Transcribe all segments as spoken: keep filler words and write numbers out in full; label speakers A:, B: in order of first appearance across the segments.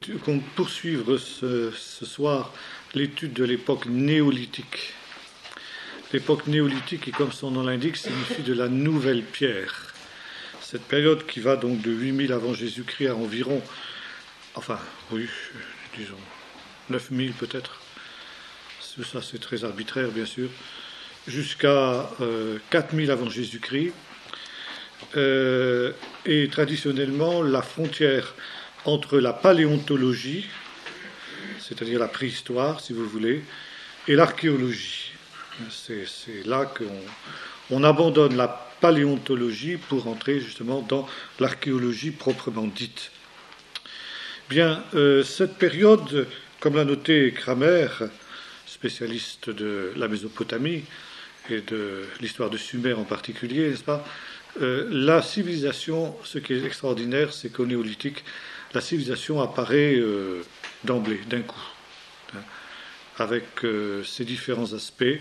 A: qu'on poursuivre ce, ce soir l'étude de l'époque néolithique. L'époque néolithique, et comme son nom l'indique, signifie de la nouvelle pierre. Cette période qui va donc de huit mille avant Jésus-Christ à environ, enfin, oui, disons, neuf mille peut-être, ça c'est très arbitraire bien sûr, jusqu'à euh, quatre mille avant Jésus-Christ, euh, et traditionnellement la frontière entre la paléontologie, c'est-à-dire la préhistoire, si vous voulez, et l'archéologie. C'est, c'est là qu'on on abandonne la paléontologie pour entrer justement dans l'archéologie proprement dite. Bien, euh, cette période, comme l'a noté Kramer, spécialiste de la Mésopotamie et de l'histoire de Sumer en particulier, n'est-ce pas, euh, la civilisation, ce qui est extraordinaire, c'est qu'au néolithique, la civilisation apparaît euh, d'emblée, d'un coup, hein, avec euh, ses différents aspects.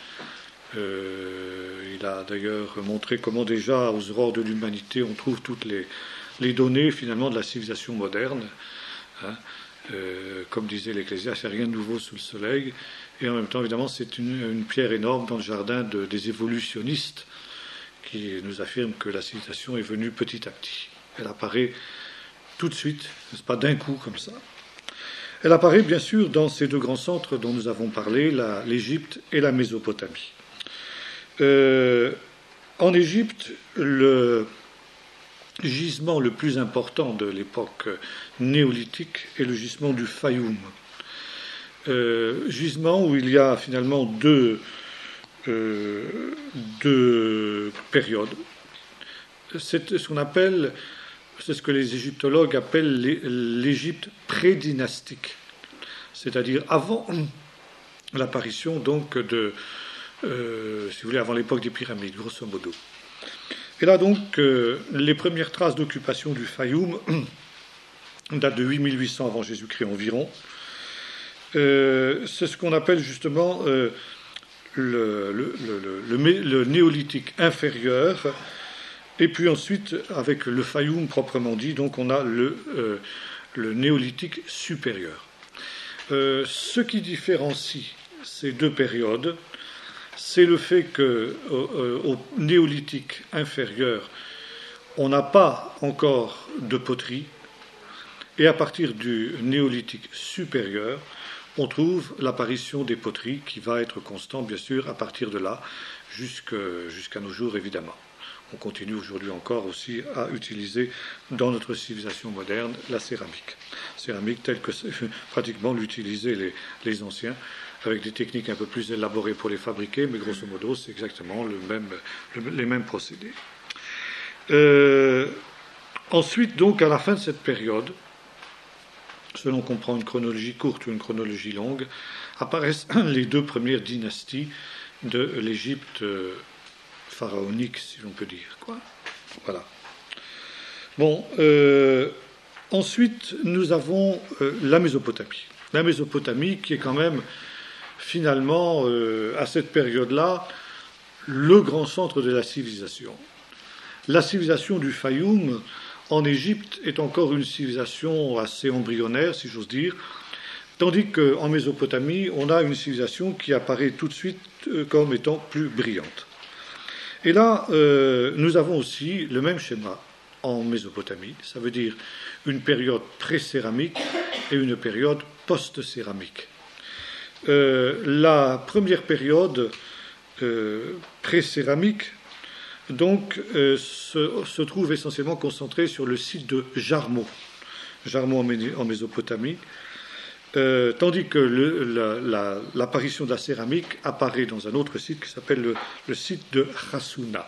A: Euh, il a d'ailleurs montré comment déjà, aux aurores de l'humanité, on trouve toutes les, les données finalement de la civilisation moderne. Hein. Euh, comme disait l'Ecclésiaste, il n'y a rien de nouveau sous le soleil. Et en même temps, évidemment, c'est une, une pierre énorme dans le jardin de, des évolutionnistes qui nous affirment que la civilisation est venue petit à petit. Elle apparaît tout de suite, n'est-ce pas, d'un coup comme ça. Elle apparaît bien sûr dans ces deux grands centres dont nous avons parlé, la, l'Égypte et la Mésopotamie. Euh, en Égypte, le gisement le plus important de l'époque néolithique est le gisement du Fayoum. Euh, gisement où il y a finalement deux, euh, deux périodes. C'est ce qu'on appelle, c'est ce que les égyptologues appellent l'Égypte prédynastique, c'est-à-dire avant l'apparition donc de, euh, si vous voulez, avant l'époque des pyramides, grosso modo. Et là donc, euh, les premières traces d'occupation du Fayoum datent de huit mille huit cents avant Jésus-Christ environ. Euh, c'est ce qu'on appelle justement euh, le, le, le, le, le, le néolithique inférieur. Et puis ensuite, avec le Fayoum proprement dit, donc on a le, euh, le néolithique supérieur. Euh, ce qui différencie ces deux périodes, c'est le fait qu'au euh, néolithique inférieur, on n'a pas encore de poterie, et à partir du néolithique supérieur, on trouve l'apparition des poteries qui va être constante, bien sûr, à partir de là, jusqu'à, jusqu'à nos jours, évidemment. On continue aujourd'hui encore aussi à utiliser dans notre civilisation moderne la céramique. Céramique telle que pratiquement l'utilisaient les, les anciens, avec des techniques un peu plus élaborées pour les fabriquer, mais grosso modo, c'est exactement le même, le, les mêmes procédés. Euh, ensuite, donc, à la fin de cette période, selon qu'on prend une chronologie courte ou une chronologie longue, apparaissent les deux premières dynasties de l'Égypte euh, pharaonique, si l'on peut dire. Quoi. Voilà. Bon, euh, ensuite, nous avons euh, la Mésopotamie. La Mésopotamie qui est quand même, finalement, euh, à cette période-là, le grand centre de la civilisation. La civilisation du Fayoum, en Égypte, est encore une civilisation assez embryonnaire, si j'ose dire, tandis qu'en Mésopotamie, on a une civilisation qui apparaît tout de suite euh, comme étant plus brillante. Et là, euh, nous avons aussi le même schéma en Mésopotamie, ça veut dire une période pré-céramique et une période post-céramique. Euh, la première période euh, pré-céramique donc, euh, se, se trouve essentiellement concentrée sur le site de Jarmo, Jarmo en, Mé- en Mésopotamie, euh, tandis que le, la, la, l'apparition de la céramique apparaît dans un autre site qui s'appelle le, le site de Hassuna.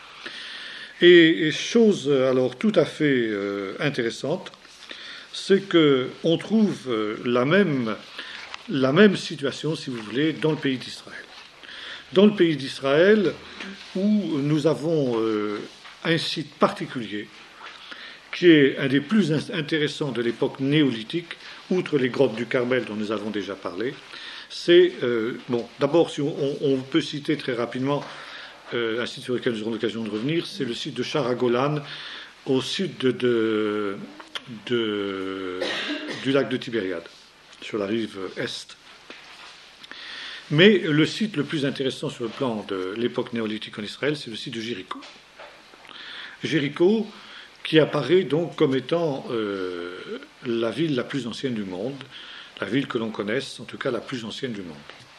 A: Et, et chose alors tout à fait euh, intéressante, c'est qu'on trouve euh, la même, la même situation, si vous voulez, dans le pays d'Israël. Dans le pays d'Israël, où nous avons euh, un site particulier, qui est un des plus intéressants de l'époque néolithique, outre les grottes du Carmel dont nous avons déjà parlé, c'est, euh, bon, d'abord, si on, on peut citer très rapidement euh, un site sur lequel nous aurons l'occasion de revenir, c'est le site de Sharagolan, au sud de, de, de, du lac de Tibériade, sur la rive est. Mais le site le plus intéressant sur le plan de l'époque néolithique en Israël, c'est le site de Jéricho. Jéricho, qui apparaît donc comme étant euh, la ville la plus ancienne du monde, la ville que l'on connaisse, en tout cas la plus ancienne du monde.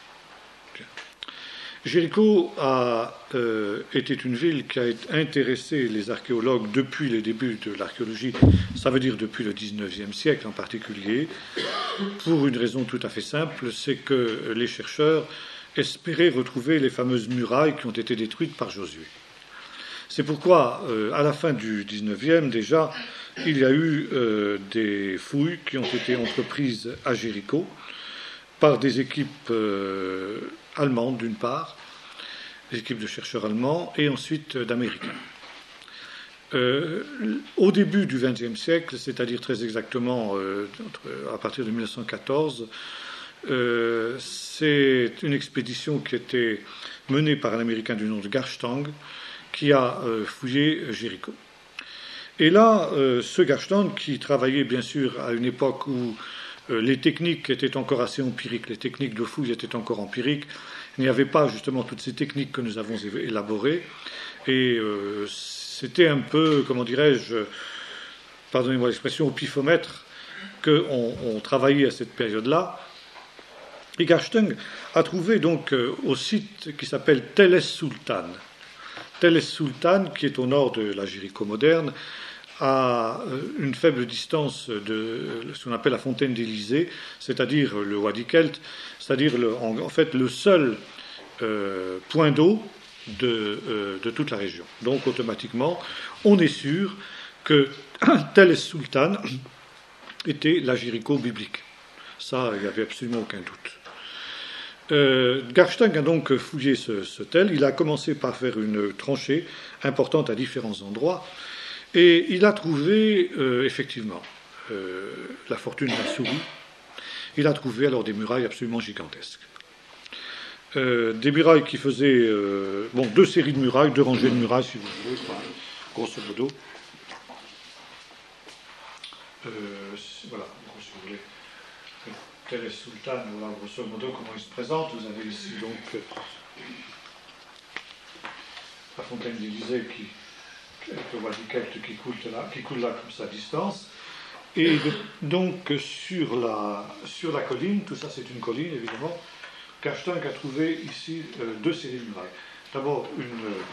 A: Jéricho a, euh, était une ville qui a intéressé les archéologues depuis les débuts de l'archéologie, ça veut dire depuis le dix-neuvième siècle en particulier, pour une raison tout à fait simple, c'est que les chercheurs espéraient retrouver les fameuses murailles qui ont été détruites par Josué. C'est pourquoi, euh, à la fin du dix-neuvième, déjà, il y a eu euh, des fouilles qui ont été entreprises à Jéricho par des équipes euh, allemandes, d'une part, des équipes de chercheurs allemands, et ensuite euh, d'Américains. Euh, au début du vingtième siècle, c'est-à-dire très exactement euh, à partir de mille neuf cent quatorze, euh, c'est une expédition qui était menée par un Américain du nom de Garstang, qui a euh, fouillé Jéricho. Et là, euh, ce Garstang, qui travaillait bien sûr à une époque où euh, les techniques étaient encore assez empiriques, les techniques de fouille étaient encore empiriques, il n'y avait pas justement toutes ces techniques que nous avons élaborées, et euh, c'était un peu, comment dirais-je, pardonnez-moi l'expression, au pifomètre qu'on on travaillait à cette période-là. Et Garstang a trouvé donc euh, au site qui s'appelle Tel es-Sultan, Tel es-Sultan, qui est au nord de la Jéricho moderne, à une faible distance de ce qu'on appelle la fontaine d'Élysée, c'est-à-dire le Wadi Kelt, c'est-à-dire le, en, en fait le seul euh, point d'eau de, euh, de toute la région. Donc automatiquement, on est sûr que Tel es-Sultan était la Jéricho biblique. Ça, il n'y avait absolument aucun doute. Euh, Garstang a donc fouillé ce, ce tel. Il a commencé par faire une tranchée importante à différents endroits et il a trouvé euh, effectivement euh, la fortune d'un souris. Il a trouvé alors des murailles absolument gigantesques. Euh, des murailles qui faisaient euh, bon, deux séries de murailles, deux rangées de murailles si vous voulez, grosso modo. Euh, voilà, si vous voulez. Tel es-Sultan, voilà grosso modo comment il se présente. Vous avez ici donc euh, la fontaine d'Élysée qui, avec le Wadi Kelt qui coule là, qui coule là comme ça à distance. Et de, donc sur la, sur la colline, tout ça c'est une colline évidemment, Garstang a trouvé ici euh, deux séries de murailles. D'abord une, euh,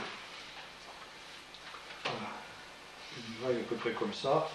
A: voilà, une muraille à peu près comme ça.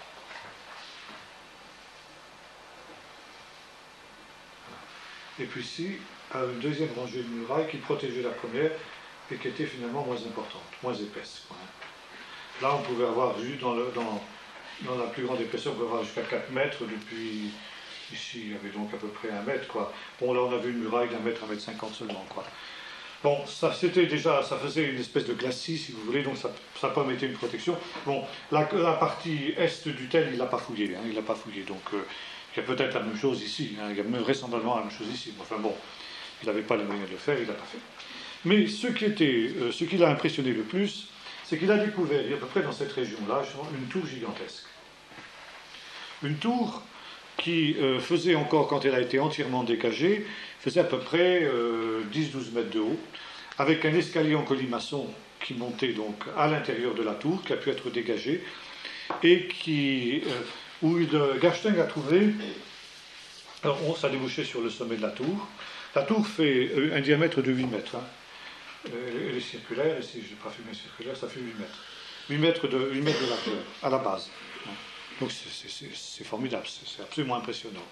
A: Et puis ici, une deuxième rangée de murailles qui protégeait la première et qui était finalement moins importante, moins épaisse. Là, on pouvait avoir vu dans, le, dans, dans la plus grande épaisseur, on pouvait avoir jusqu'à quatre mètres depuis. Ici, il y avait donc à peu près un mètre, quoi. Bon, là, on avait une muraille d'un mètre, un mètre cinquante seulement, quoi. Bon, ça, c'était déjà, ça faisait une espèce de glacis, si vous voulez, donc ça, ça permettait une protection. Bon, la, la partie est du tel, il l'a pas fouillé, hein, il l'a pas fouillé, donc. Euh, Il y a peut-être la même chose ici, hein, il y a vraisemblablement la même chose ici. Enfin bon, il n'avait pas les moyens de le faire, il l'a pas fait. Mais ce qui, était, euh, ce qui l'a impressionné le plus, c'est qu'il a découvert, à peu près dans cette région-là, une tour gigantesque. Une tour qui euh, faisait encore, quand elle a été entièrement dégagée, faisait à peu près euh, dix à douze mètres de haut, avec un escalier en colimaçon qui montait donc à l'intérieur de la tour, qui a pu être dégagé, et qui... Euh, où Garstang a trouvé, alors on, ça débouchait sur le sommet de la tour. La tour fait un diamètre de huit mètres. Hein. Elle est circulaire, et si je n'ai pas fait bien circulaire, ça fait huit mètres. huit mètres de, huit mètres de largeur, à la base. Donc c'est, c'est, c'est formidable, c'est, c'est absolument impressionnant.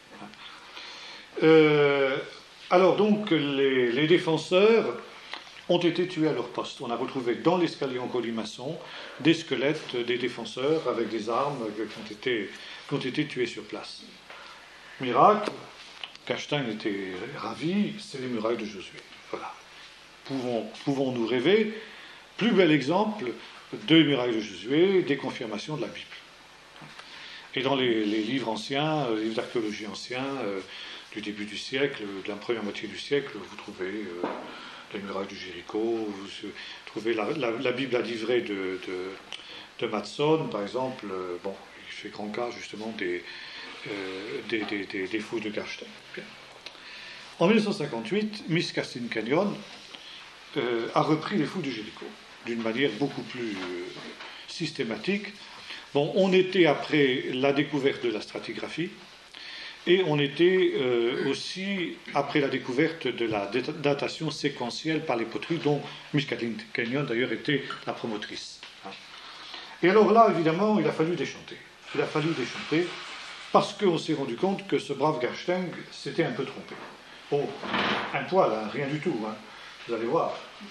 A: Euh, alors donc, les, les défenseurs ont été tués à leur poste. On a retrouvé dans l'escalier en colimaçon des squelettes des défenseurs avec des armes qui ont été, qui ont été tués sur place. Miracle, Garstang était ravi, c'est les murailles de Josué. Voilà. Pouvons, pouvons-nous rêver? Plus bel exemple de murailles de Josué, des confirmations de la Bible. Et dans les, les livres anciens, les livres d'archéologie anciens, euh, du début du siècle, de la première moitié du siècle, vous trouvez... Euh, les murailles de Jéricho, vous trouvez la, la, la Bible à livret de, de, de Matson, par exemple, euh, bon, il fait grand cas justement des, euh, des, des, des, des fous de Garstein. En mille neuf cent cinquante-huit, Mistassini Canyon euh, a repris les fous de Jéricho d'une manière beaucoup plus euh, systématique. Bon, on était après la découverte de la stratigraphie et on était euh, aussi après la découverte de la datation séquentielle par les poteries, dont Mistassini Canyon d'ailleurs était la promotrice. Et alors là, évidemment, il a fallu déchanter. Il a fallu déchanter parce qu'on s'est rendu compte que ce brave Garstein s'était un peu trompé. Oh, un poil, hein, rien du tout, hein. Vous allez voir.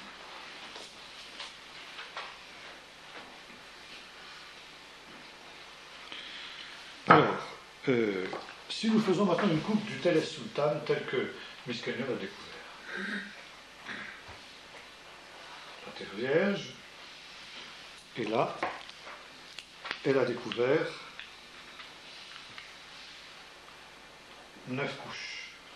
A: Alors, euh, si nous faisons maintenant une coupe du Tell es-Sultan tel que Mistassini l'a découvert. La Terre Vierge, et là, elle a découvert neuf couches.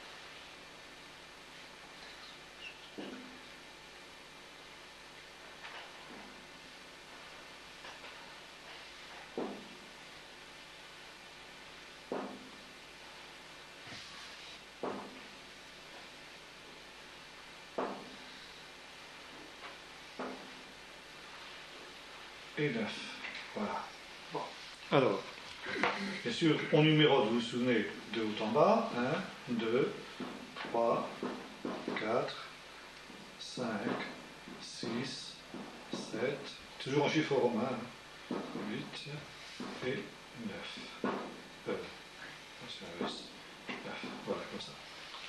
A: Et neuf. Voilà. Bon. Alors, bien sûr, on numérote, vous vous souvenez, de haut en bas. un, deux, trois, quatre, cinq, six, sept, toujours en chiffre romain, huit et neuf. Euh, neuf. Voilà, comme ça.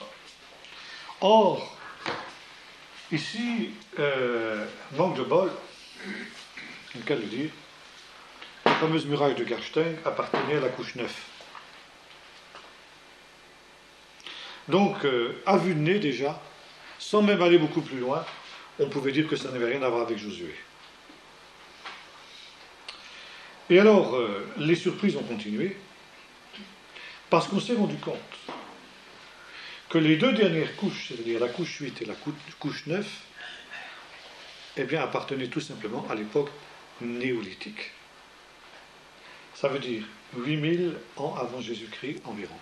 A: Or, ici, euh, manque de bol, le cas de le dire, la fameuse muraille de Garstein appartenait à la couche neuf. Donc, euh, à vue de nez déjà, sans même aller beaucoup plus loin, on pouvait dire que ça n'avait rien à voir avec Josué. Et alors, euh, les surprises ont continué, parce qu'on s'est rendu compte que les deux dernières couches, c'est-à-dire la couche huit et la couche neuf, eh bien, appartenaient tout simplement à l'époque néolithique. Ça veut dire huit mille ans avant Jésus-Christ environ.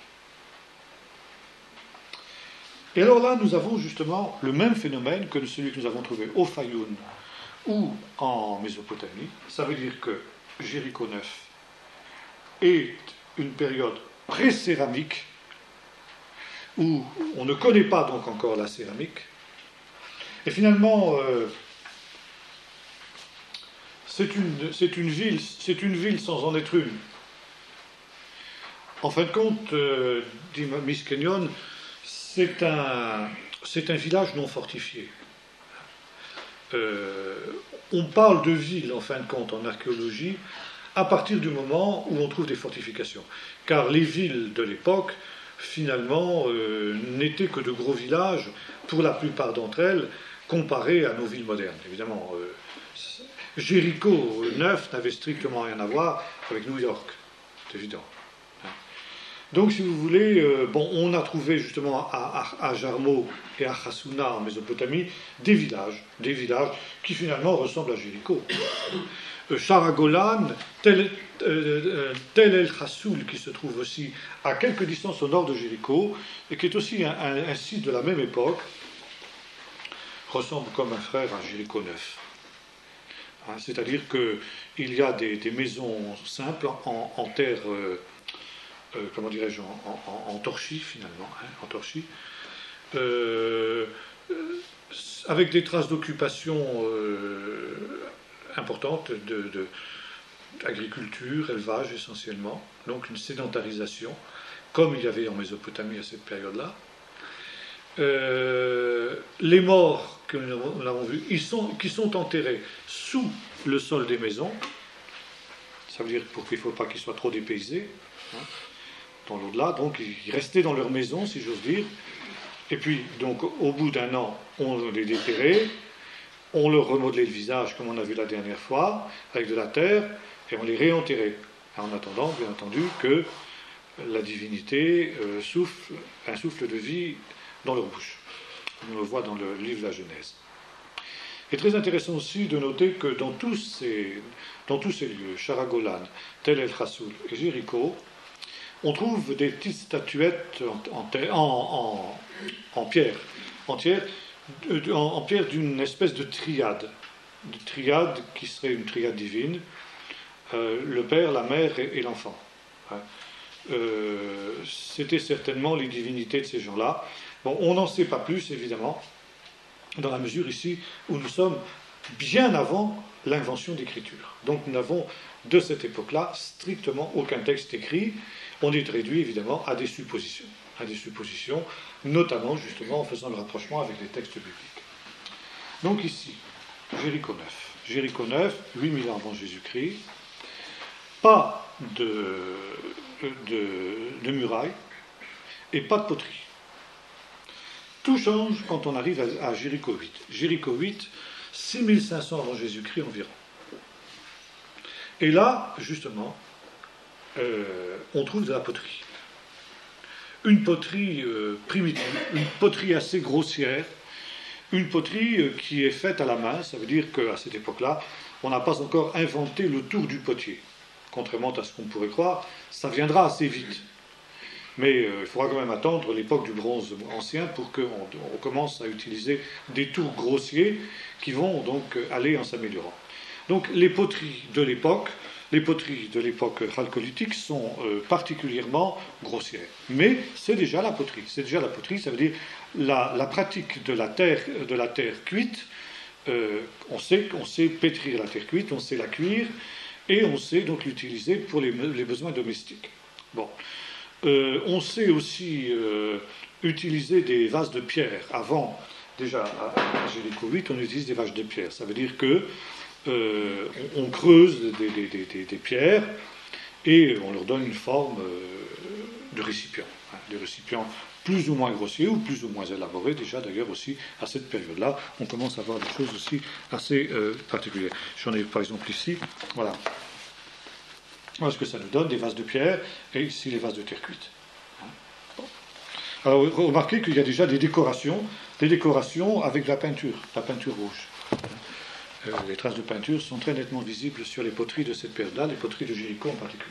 A: Et alors là, nous avons justement le même phénomène que celui que nous avons trouvé au Fayoum ou en Mésopotamie. Ça veut dire que Jéricho neuf est une période pré-céramique où on ne connaît pas donc encore la céramique. Et finalement, euh, c'est une, c'est une ville, c'est une ville sans en être une. En fin de compte, euh, dit Miss Kenyon, c'est un, c'est un village non fortifié. Euh, on parle de ville, en fin de compte, en archéologie, à partir du moment où on trouve des fortifications. Car les villes de l'époque, finalement, euh, n'étaient que de gros villages, pour la plupart d'entre elles, comparées à nos villes modernes. Évidemment, euh, Jéricho neuf n'avait strictement rien à voir avec New York, c'est évident. Donc, si vous voulez, euh, bon, on a trouvé justement à, à, à Jarmo et à Hassouna en Mésopotamie des villages, des villages qui finalement ressemblent à Jéricho. Euh, Sharagolan, Tel, euh, Tel El Hassoul, qui se trouve aussi à quelques distances au nord de Jéricho, et qui est aussi un, un, un site de la même époque, ressemble comme un frère à Jéricho neuf. Hein, c'est-à-dire qu'il y a des, des maisons simples en, en terre. Euh, Euh, comment dirais-je, en, en, en torchis finalement, hein, en torchis, euh, euh, avec des traces d'occupation euh, importantes de, de, d'agriculture, élevage essentiellement, donc une sédentarisation, comme il y avait en Mésopotamie à cette période-là. Euh, les morts que nous avons vus, ils sont, qui sont enterrés sous le sol des maisons, ça veut dire pour qu'il ne faut pas qu'ils soient trop dépaysés, hein, dans l'au-delà, donc ils restaient dans leur maison, si j'ose dire, et puis donc au bout d'un an, on les déterrait, on leur remodelait le visage, comme on a vu la dernière fois, avec de la terre, et on les réenterrait, en attendant, bien entendu, que la divinité euh, souffle un souffle de vie dans leur bouche. On le voit dans le livre de la Genèse. Et très intéressant aussi de noter que dans tous ces, dans tous ces lieux, Sharagolan, Tel El Khassoul et Jéricho, on trouve des petites statuettes en, en, en, en pierre, en pierre, en, en pierre d'une espèce de triade, de triade qui serait une triade divine, euh, le père, la mère et, et l'enfant. Hein. Euh, c'était certainement les divinités de ces gens-là. Bon, on n'en sait pas plus, évidemment, dans la mesure ici où nous sommes bien avant l'invention d'écriture. Donc nous n'avons, de cette époque-là, strictement aucun texte écrit. On est réduit, évidemment, à des suppositions. À des suppositions, notamment, justement, en faisant le rapprochement avec les textes bibliques. Donc ici, Jéricho neuf. Jéricho neuf, huit mille ans avant Jésus-Christ. Pas de, de, de murailles et pas de poterie. Tout change quand on arrive à, à Jéricho huit. Jéricho huit, six mille cinq cents avant Jésus-Christ environ. Et là, justement, euh, on trouve de la poterie. Une poterie euh, primitive, une poterie assez grossière, une poterie euh, qui est faite à la main. Ça veut dire qu'à cette époque-là, on n'a pas encore inventé le tour du potier. Contrairement à ce qu'on pourrait croire, ça viendra assez vite. Mais euh, il faudra quand même attendre l'époque du bronze ancien pour qu'on on commence à utiliser des tours grossiers qui vont donc aller en s'améliorant. Donc les poteries de l'époque, les poteries de l'époque chalcolithique sont euh, particulièrement grossières. Mais c'est déjà la poterie. C'est déjà la poterie, ça veut dire la, la pratique de la terre, de la terre cuite. Euh, on sait, on sait pétrir la terre cuite, on sait la cuire, et on sait donc l'utiliser pour les, les besoins domestiques. Bon. Euh, on sait aussi euh, utiliser des vases de pierre. Avant, déjà, à Jéricho huit, on utilise des vases de pierre. Ça veut dire que euh, on, on creuse des, des, des, des pierres et on leur donne une forme euh, de récipient. Hein, des récipients plus ou moins grossiers ou plus ou moins élaborés. Déjà, d'ailleurs, aussi, à cette période-là, on commence à voir des choses aussi assez euh, particulières. J'en ai, par exemple, ici. Voilà. Voilà ce que ça nous donne, des vases de pierre, et ici les vases de terre cuite. Bon. Alors, remarquez qu'il y a déjà des décorations, des décorations avec de la peinture, la peinture rouge. Euh, les traces de peinture sont très nettement visibles sur les poteries de cette période-là, les poteries de Jéricho en particulier.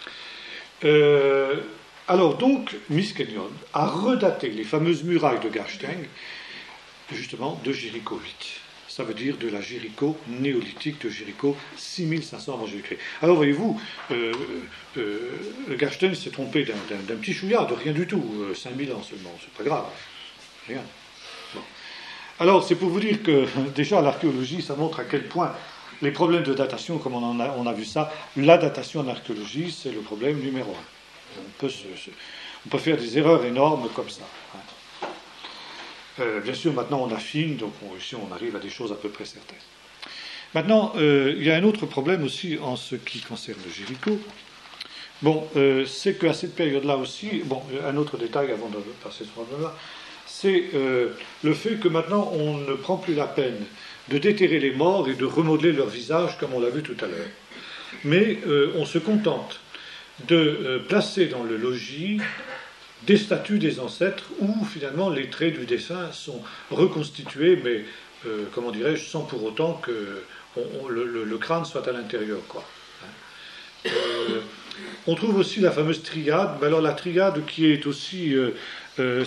A: Euh, alors donc, Miskelion a redaté les fameuses murailles de Garsteng, justement, de Jéricho huit. Ça veut dire de la Jéricho néolithique, de Jéricho six mille cinq cents avant Jésus-Christ. Alors voyez-vous, euh, euh, Garsteng s'est trompé d'un, d'un, d'un petit chouïa, de rien du tout, euh, cinq mille ans seulement, c'est pas grave, rien. Bon. Alors c'est pour vous dire que déjà l'archéologie, ça montre à quel point les problèmes de datation, comme on, en a, on a vu ça, la datation en archéologie, c'est le problème numéro un. On peut, se, se, on peut faire des erreurs énormes comme ça. Hein. Euh, bien sûr, maintenant on affine, donc on, ici on arrive à des choses à peu près certaines. Maintenant, euh, il y a un autre problème aussi en ce qui concerne Jéricho. Bon, euh, c'est qu'à cette période-là aussi, bon, un autre détail avant de passer ce problème-là, c'est euh, le fait que maintenant on ne prend plus la peine de déterrer les morts et de remodeler leur visage comme on l'a vu tout à l'heure. Mais euh, on se contente de euh, placer dans le logis des statues des ancêtres où finalement les traits du dessin sont reconstitués, mais euh, comment dirais-je, sans pour autant que on, on, le, le, le crâne soit à l'intérieur, quoi. Euh, on trouve aussi la fameuse triade, mais alors la triade qui est aussi euh, euh,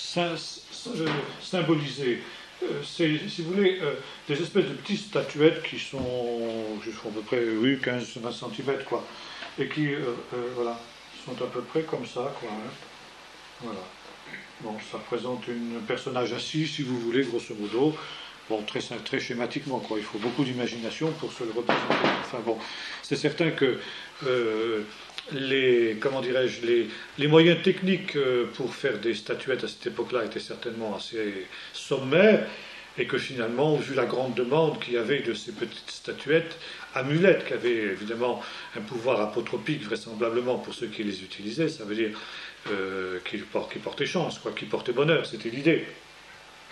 A: symbolisée, euh, c'est, si vous voulez, euh, des espèces de petites statuettes qui sont, je font à peu près, oui, quinze à vingt centimètres, quoi, et qui, euh, euh, voilà, sont à peu près comme ça, quoi. Hein. Voilà. Bon, ça représente un personnage assis, si vous voulez, grosso modo. Bon, très, très schématiquement, quoi. Il faut beaucoup d'imagination pour se le représenter. Enfin bon, c'est certain que euh, les, comment dirais-je, les, les moyens techniques pour faire des statuettes à cette époque-là étaient certainement assez sommaires, et que finalement, vu la grande demande qu'il y avait de ces petites statuettes, amulettes, qui avaient évidemment un pouvoir apotropique vraisemblablement pour ceux qui les utilisaient, ça veut dire Euh, qui, port, qui portait chance, quoi, qui portait bonheur, c'était l'idée.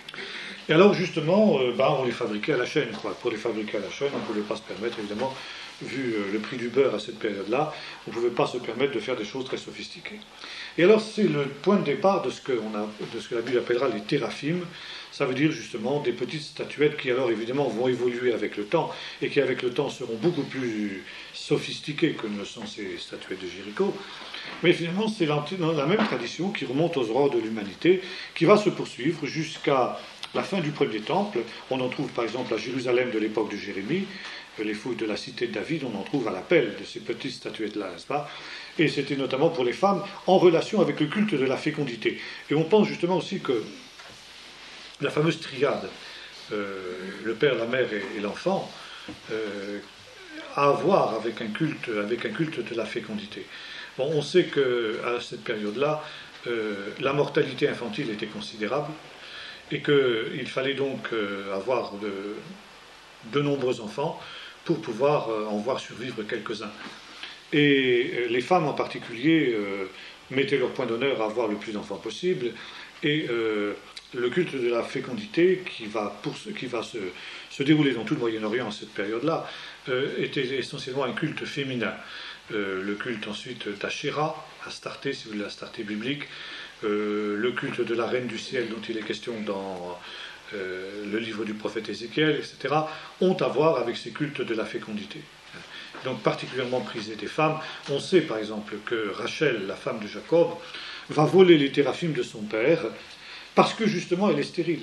A: Et alors justement, euh, bah, on les fabriquait à la chaîne, quoi. Pour les fabriquer à la chaîne, on ne pouvait pas se permettre évidemment vu le prix du beurre à cette période-là, on ne pouvait pas se permettre de faire des choses très sophistiquées. Et alors, c'est le point de départ de ce, que on a, de ce que la Bible appellera les téraphim. Ça veut dire justement des petites statuettes qui, alors évidemment, vont évoluer avec le temps et qui, avec le temps, seront beaucoup plus sophistiquées que ne sont ces statuettes de Jéricho. Mais finalement, c'est la, la même tradition qui remonte aux aurores de l'humanité, qui va se poursuivre jusqu'à la fin du premier temple. On en trouve par exemple à Jérusalem de l'époque de Jérémie, les fouilles de la cité de David, on en trouve à l'appel de ces petites statuettes-là, n'est-ce pas? Et c'était notamment pour les femmes en relation avec le culte de la fécondité. Et on pense justement aussi que la fameuse triade, euh, le père, la mère et, et l'enfant, euh, a à voir avec un culte, avec un culte de la fécondité. Bon, on sait qu'à cette période-là, euh, la mortalité infantile était considérable et qu'il fallait donc euh, avoir de, de nombreux enfants pour pouvoir euh, en voir survivre quelques-uns. Et euh, les femmes en particulier euh, mettaient leur point d'honneur à avoir le plus d'enfants possible, et euh, le culte de la fécondité qui va, pour ce, qui va se, se dérouler dans tout le Moyen-Orient à cette période-là euh, était essentiellement un culte féminin. Euh, le culte ensuite d'Achéra, Astarté, si vous voulez, l'Astarté biblique, euh, le culte de la reine du ciel dont il est question dans euh, le livre du prophète Ézéchiel, et cetera, ont à voir avec ces cultes de la fécondité. Donc particulièrement prisés des femmes. On sait par exemple que Rachel, la femme de Jacob, va voler les téraphim de son père parce que justement elle est stérile.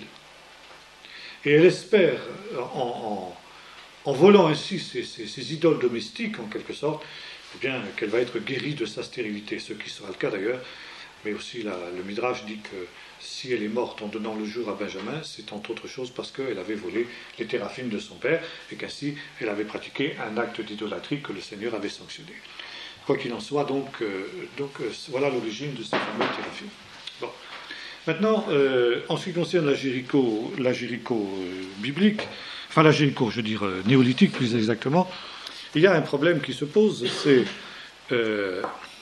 A: Et elle espère, en, en, en volant ainsi ces, ces, ces idoles domestiques en quelque sorte, eh bien, qu'elle va être guérie de sa stérilité, ce qui sera le cas d'ailleurs. Mais aussi la, le Midrash dit que si elle est morte en donnant le jour à Benjamin, c'est entre autres choses parce qu'elle avait volé les téraphim de son père et qu'ainsi elle avait pratiqué un acte d'idolâtrie que le Seigneur avait sanctionné. Quoi qu'il en soit, donc, euh, donc euh, voilà l'origine de ces fameux téraphim. Bon. Maintenant, euh, en ce qui concerne la Jéricho, la Jéricho euh, biblique, enfin la Jéricho, je veux dire euh, néolithique plus exactement, il y a un problème qui se pose, c'est euh,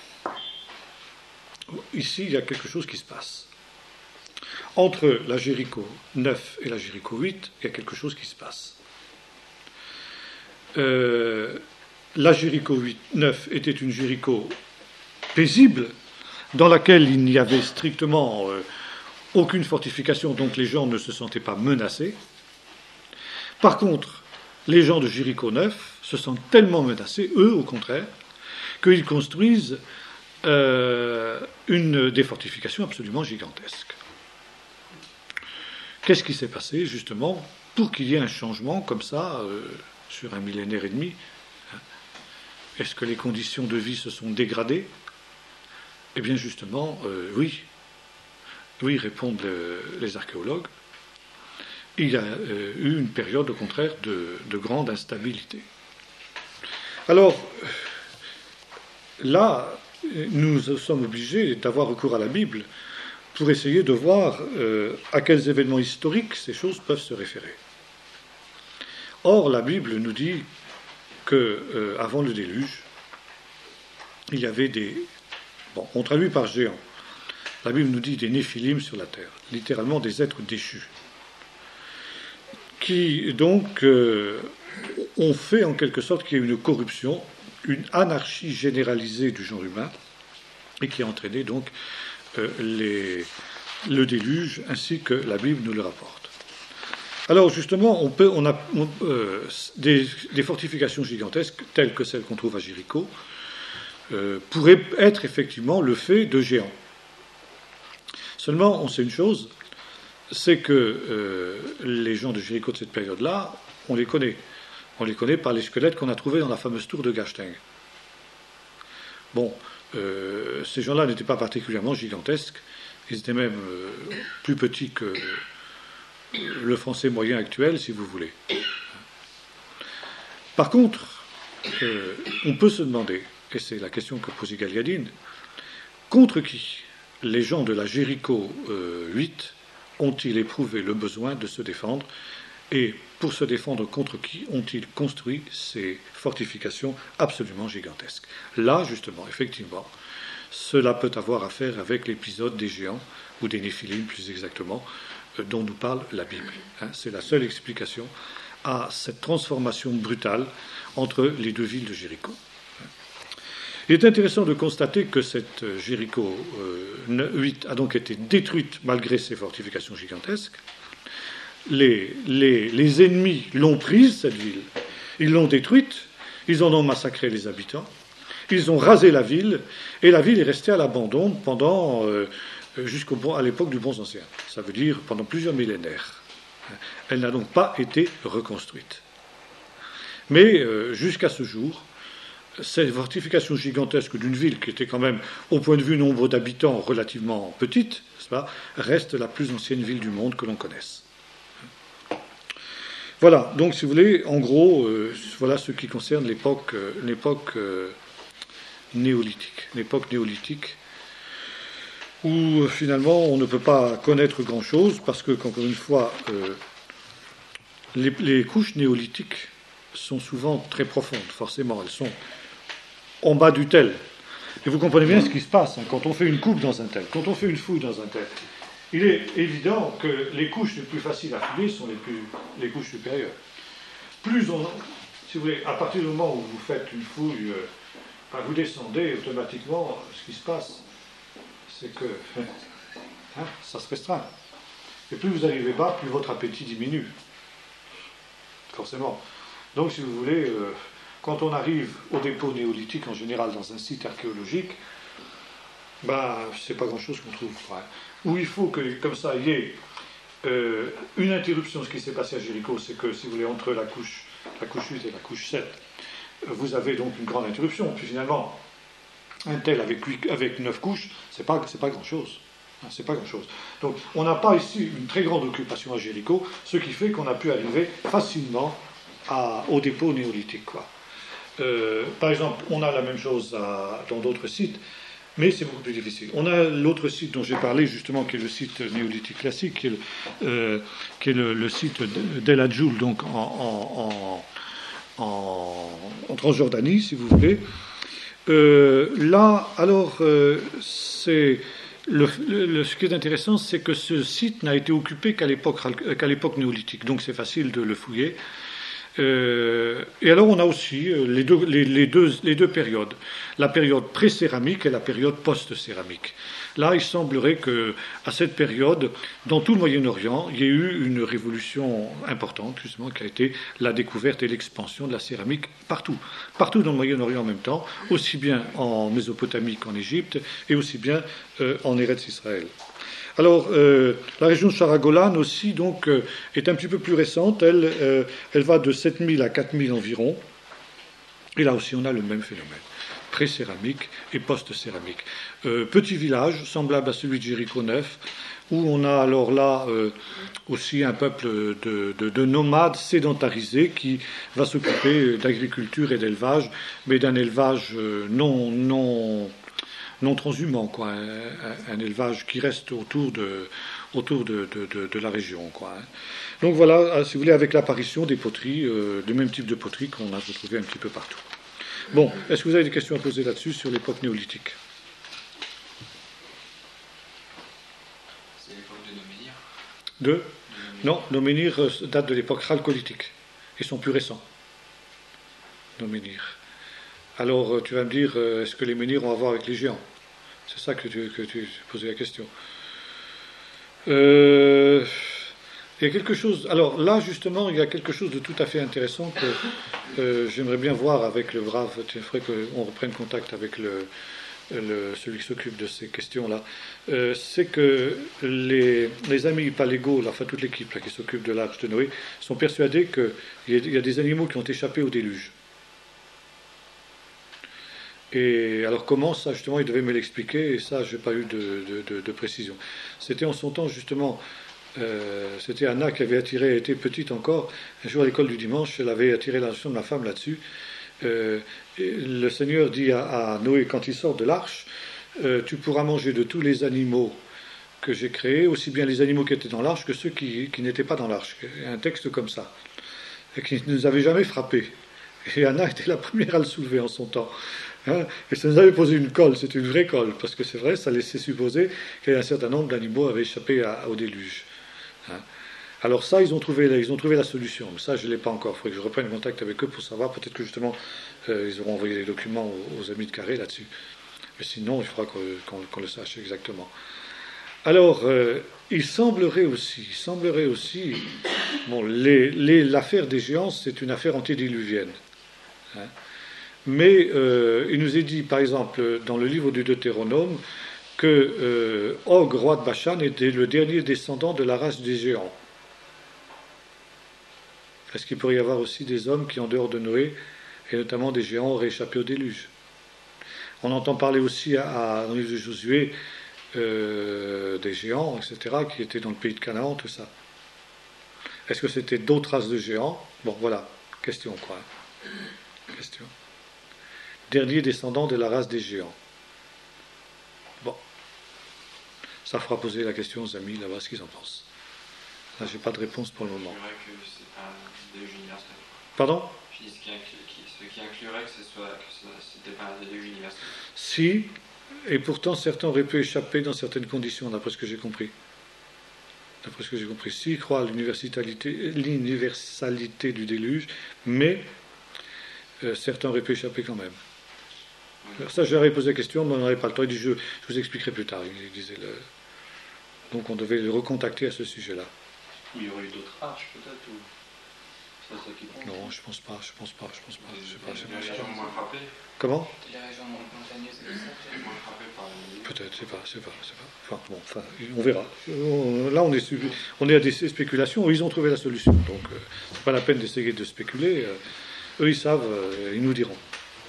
A: ici il y a quelque chose qui se passe. Entre la Jéricho neuf et la Jéricho huit, il y a quelque chose qui se passe. Euh, la Jéricho huit, neuf était une Jéricho paisible, dans laquelle il n'y avait strictement euh, aucune fortification, donc les gens ne se sentaient pas menacés. Par contre, les gens de Jéricho neuf se sentent tellement menacés, eux au contraire, qu'ils construisent euh, une des fortifications absolument gigantesques. Qu'est-ce qui s'est passé, justement, pour qu'il y ait un changement comme ça, euh, sur un millénaire et demi? Est-ce que les conditions de vie se sont dégradées? Eh bien, justement, euh, oui. Oui, répondent le, les archéologues. Il y a euh, eu une période, au contraire, de, de grande instabilité. Alors, là, nous sommes obligés d'avoir recours à la Bible pour essayer de voir euh, à quels événements historiques ces choses peuvent se référer. Or, la Bible nous dit que euh, avant le déluge, il y avait des... Bon, on traduit par géants. La Bible nous dit des néphilim sur la terre, littéralement des êtres déchus, qui donc euh, ont fait en quelque sorte qu'il y ait une corruption, une anarchie généralisée du genre humain, et qui a entraîné donc euh, les, le déluge, ainsi que la Bible nous le rapporte. Alors justement, on peut, on a on, euh, des, des fortifications gigantesques, telles que celles qu'on trouve à Jéricho, euh, pourraient être effectivement le fait de géants. Seulement, on sait une chose, c'est que euh, les gens de Jéricho de cette période-là, on les connaît. On les connaît par les squelettes qu'on a trouvés dans la fameuse tour de Gashting. Bon, euh, ces gens-là n'étaient pas particulièrement gigantesques, ils étaient même euh, plus petits que le français moyen actuel, si vous voulez. Par contre, euh, on peut se demander, et c'est la question que posait Galliadine, contre qui les gens de la Jéricho euh, huit ont-ils éprouvé le besoin de se défendre, et pour se défendre contre qui ont-ils construit ces fortifications absolument gigantesques? Là, justement, effectivement, cela peut avoir à faire avec l'épisode des géants, ou des néphilim plus exactement, euh, dont nous parle la Bible. Hein, c'est la seule explication à cette transformation brutale entre les deux villes de Jéricho. Il est intéressant de constater que cette Jéricho euh, huit a donc été détruite malgré ses fortifications gigantesques. Les, les, les ennemis l'ont prise, cette ville. Ils l'ont détruite, ils en ont massacré les habitants, ils ont rasé la ville, et la ville est restée à l'abandon pendant, euh, jusqu'à l'époque du Bronze Ancien. Ça veut dire pendant plusieurs millénaires. Elle n'a donc pas été reconstruite. Mais euh, jusqu'à ce jour, ces fortifications gigantesques d'une ville qui était quand même, au point de vue nombre d'habitants, relativement petite, n'est-ce pas, reste la plus ancienne ville du monde que l'on connaisse. Voilà, donc si vous voulez, en gros, euh, voilà ce qui concerne l'époque, euh, l'époque euh, néolithique. L'époque néolithique où euh, finalement on ne peut pas connaître grand-chose parce que, encore une fois, euh, les, les couches néolithiques sont souvent très profondes, forcément, elles sont en bas du tel. Et vous comprenez bien ce qui se passe hein, quand on fait une coupe dans un tel, quand on fait une fouille dans un tel. Il est évident que les couches les plus faciles à fouiller sont les, plus, les couches supérieures. Plus on, si vous voulez, à partir du moment où vous faites une fouille, euh, ben vous descendez automatiquement, ce qui se passe, c'est que hein, ça se restreint. Et plus vous arrivez bas, plus votre appétit diminue. Forcément. Donc, si vous voulez, euh, quand on arrive au dépôt néolithique, en général dans un site archéologique, ben, c'est pas grand-chose qu'on trouve. Ouais. Où il faut que, comme ça, il y ait euh, une interruption. Ce qui s'est passé à Jéricho, c'est que, si vous voulez, entre la couche, la couche huit et la couche sept, vous avez donc une grande interruption. Puis finalement, un tel avec, huit, avec neuf couches, c'est pas, c'est pas grand-chose. Hein, c'est pas grand-chose. Donc, on n'a pas ici une très grande occupation à Jéricho, ce qui fait qu'on a pu arriver facilement à, au dépôt néolithique, quoi. Euh, par exemple, on a la même chose à, dans d'autres sites, mais c'est beaucoup plus difficile. On a l'autre site dont j'ai parlé, justement, qui est le site néolithique classique, qui est le, euh, qui est le, le site d'El Adjoul, donc en, en, en, en Transjordanie, si vous voulez. Euh, là, alors, euh, c'est le, le, ce qui est intéressant, c'est que ce site n'a été occupé qu'à l'époque, qu'à l'époque néolithique, donc c'est facile de le fouiller. Euh, et alors on a aussi les deux, les, les, deux, les deux périodes, la période pré-céramique et la période post-céramique. Là, il semblerait qu'à cette période, dans tout le Moyen-Orient, il y ait eu une révolution importante, justement, qui a été la découverte et l'expansion de la céramique partout. Partout dans le Moyen-Orient en même temps, aussi bien en Mésopotamie qu'en Égypte, et aussi bien euh, en Eretz Israël. Alors, euh, la région de Sharagolan aussi, donc, euh, est un petit peu plus récente. Elle, euh, elle va de sept mille à quatre mille environ. Et là aussi, on a le même phénomène. Pré-céramique et post-céramique. Euh, petit village, semblable à celui de Jéricho neuf, où on a alors là euh, aussi un peuple de, de, de nomades sédentarisés qui va s'occuper d'agriculture et d'élevage, mais d'un élevage euh, non... non non transhumant, quoi, un, un élevage qui reste autour de, autour de, de, de, de la région, quoi. Donc voilà, si vous voulez, avec l'apparition des poteries, euh, du même type de poteries qu'on a retrouvé un petit peu partout. Bon, est-ce que vous avez des questions à poser là-dessus sur l'époque néolithique?
B: C'est l'époque de nos menhirs.
A: De, de Non, nos menhirs datent de l'époque chalcolithique. Ils sont plus récents, nos menhirs. Alors, tu vas me dire, est-ce que les menhirs ont à voir avec les géants? C'est ça que tu, que tu posais la question. Euh, il y a quelque chose... Alors là, justement, il y a quelque chose de tout à fait intéressant que euh, j'aimerais bien voir avec le brave... Il faudrait qu'on reprenne contact avec le, le, celui qui s'occupe de ces questions-là. Euh, c'est que les, les amis palégaux, enfin toute l'équipe là, qui s'occupe de l'Arche de Noé, sont persuadés qu'il y a des animaux qui ont échappé au déluge. Et alors comment ça, justement, il devait me l'expliquer, et ça, je n'ai pas eu de, de, de, de précision. C'était en son temps, justement, euh, c'était Anna qui avait attiré, elle était petite encore, un jour à l'école du dimanche, elle avait attiré l'attention de ma femme là-dessus. Euh, et le Seigneur dit à, à Noé, quand il sort de l'arche, euh, tu pourras manger de tous les animaux que j'ai créés, aussi bien les animaux qui étaient dans l'arche que ceux qui, qui n'étaient pas dans l'arche. Un texte comme ça, et qui ne nous avait jamais frappé. Et Anna était la première à le soulever en son temps. Hein, et ça nous avait posé une colle, c'est une vraie colle, parce que c'est vrai, ça laissait supposer qu'un certain nombre d'animaux avaient échappé à, au déluge. Hein. Alors ça, ils ont trouvé, ils ont trouvé la solution. Mais ça, je ne l'ai pas encore. Il faudrait que je reprenne contact avec eux pour savoir. Peut-être que justement, euh, ils auront envoyé les documents aux, aux amis de Carré là-dessus. Mais sinon, il faudra qu'on, qu'on, qu'on le sache exactement. Alors, euh, il semblerait aussi, il semblerait aussi, bon, les, les, l'affaire des géants, c'est une affaire antédiluvienne. Hein. Mais euh, il nous est dit, par exemple, dans le livre du Deutéronome, que euh, Og, roi de Bashan, était le dernier descendant de la race des géants. Est-ce qu'il pourrait y avoir aussi des hommes qui, en dehors de Noé, et notamment des géants, auraient échappé au déluge? On entend parler aussi à, à, dans le livre de Josué euh, des géants, et cetera, qui étaient dans le pays de Canaan, tout ça. Est-ce que c'était d'autres races de géants? Bon, voilà, question quoi. Question. Dernier descendant de la race des géants. Bon. Ça fera poser la question aux amis là-bas, ce qu'ils en pensent. Là, j'ai pas de réponse pour le moment. Pardon?
B: Ce qui, inclut, ce qui inclurait que ce soit que ce n'était pas un déluge universel.
A: Si, et pourtant certains auraient pu échapper dans certaines conditions, d'après ce que j'ai compris. D'après ce que j'ai compris. Si, ils croient à l'universalité, l'universalité du déluge, mais euh, certains auraient pu échapper quand même. Alors ça, je leur ai posé la question, mais on n'avait pas le temps. Il dit, je, je vous expliquerai plus tard. Il disait le... Donc on devait le recontacter à ce sujet-là.
C: Il y aurait eu d'autres arches peut-être ou... Ça, ça qui compte.
A: Non, je pense pas, je pense pas, je pense pas. Je sais pas, je sais
B: Les
A: pas.
B: régions moins frappées.
A: Comment?
D: Les régions montagneuses et tout ça.
B: Moins frappées par les...
A: Peut-être, c'est pas, c'est pas, c'est pas. Enfin, bon, enfin, on verra. Là, on est, on est à des spéculations. Ils ont trouvé la solution, donc euh, c'est pas la peine d'essayer de spéculer. Euh, eux, ils savent, euh, ils nous diront.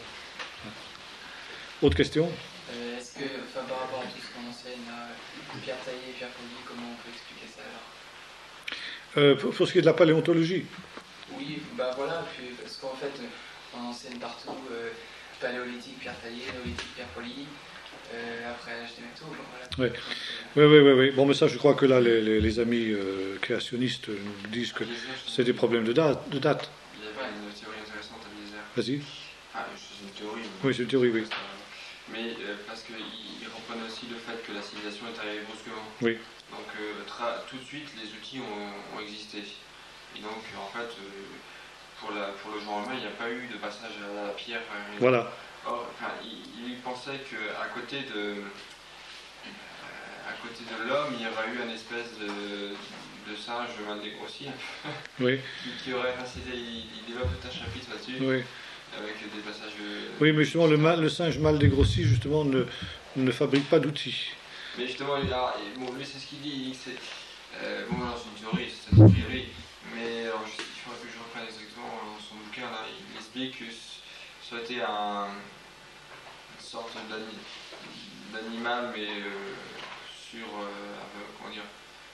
A: Autre question?
D: euh, Est-ce que, enfin, par rapport à tout ce qu'on enseigne, euh, pierre taillée, pierre polie, comment on peut expliquer ça alors?
A: euh, pour, pour ce qui est de la paléontologie.
D: Oui, bah voilà, puis, parce qu'en fait, on enseigne partout euh, paléolithique, pierre taillée, néolithique, pierre polie, euh, après l'âge des métaux, bon, voilà.
A: Oui. Oui, oui, oui, oui. Bon, mais ça, je crois que là, les, les, les amis euh, créationnistes nous disent que c'est des problèmes de date. De date.
B: Il y a pas une théorie intéressante à Eliezer.
A: Vas-y.
B: Ah, c'est une théorie.
A: Oui, c'est une théorie, oui.
B: Mais euh, parce qu'ils reprennent aussi le fait que la civilisation est arrivée brusquement.
A: Oui.
B: Donc euh, tra- tout de suite, les outils ont, ont existé. Et donc, en fait, euh, pour, la, pour le genre humain, il n'y a pas eu de passage à la pierre. Enfin,
A: voilà.
B: Or, enfin, il, il pensait qu'à côté de, euh, à côté de l'homme, il y aurait eu une espèce de, de singe mal dégrossi,
A: oui.
B: qui, qui aurait incité, il, il développe tout un chapitre là-dessus.
A: Oui.
B: Avec des passages.
A: Oui, mais justement, le, mal, le singe mal dégrossi, justement, ne, ne fabrique pas d'outils.
B: Mais justement, là, bon, lui, c'est ce qu'il dit. Il dit que c'est. Euh, bon, non, c'est une théorie, c'est une théorie. Mais alors, je, il faudrait que je reprenne exactement dans son bouquin. Là, il explique que ça a été un, une sorte d'ani, d'animal, mais euh, sur. Euh, comment dire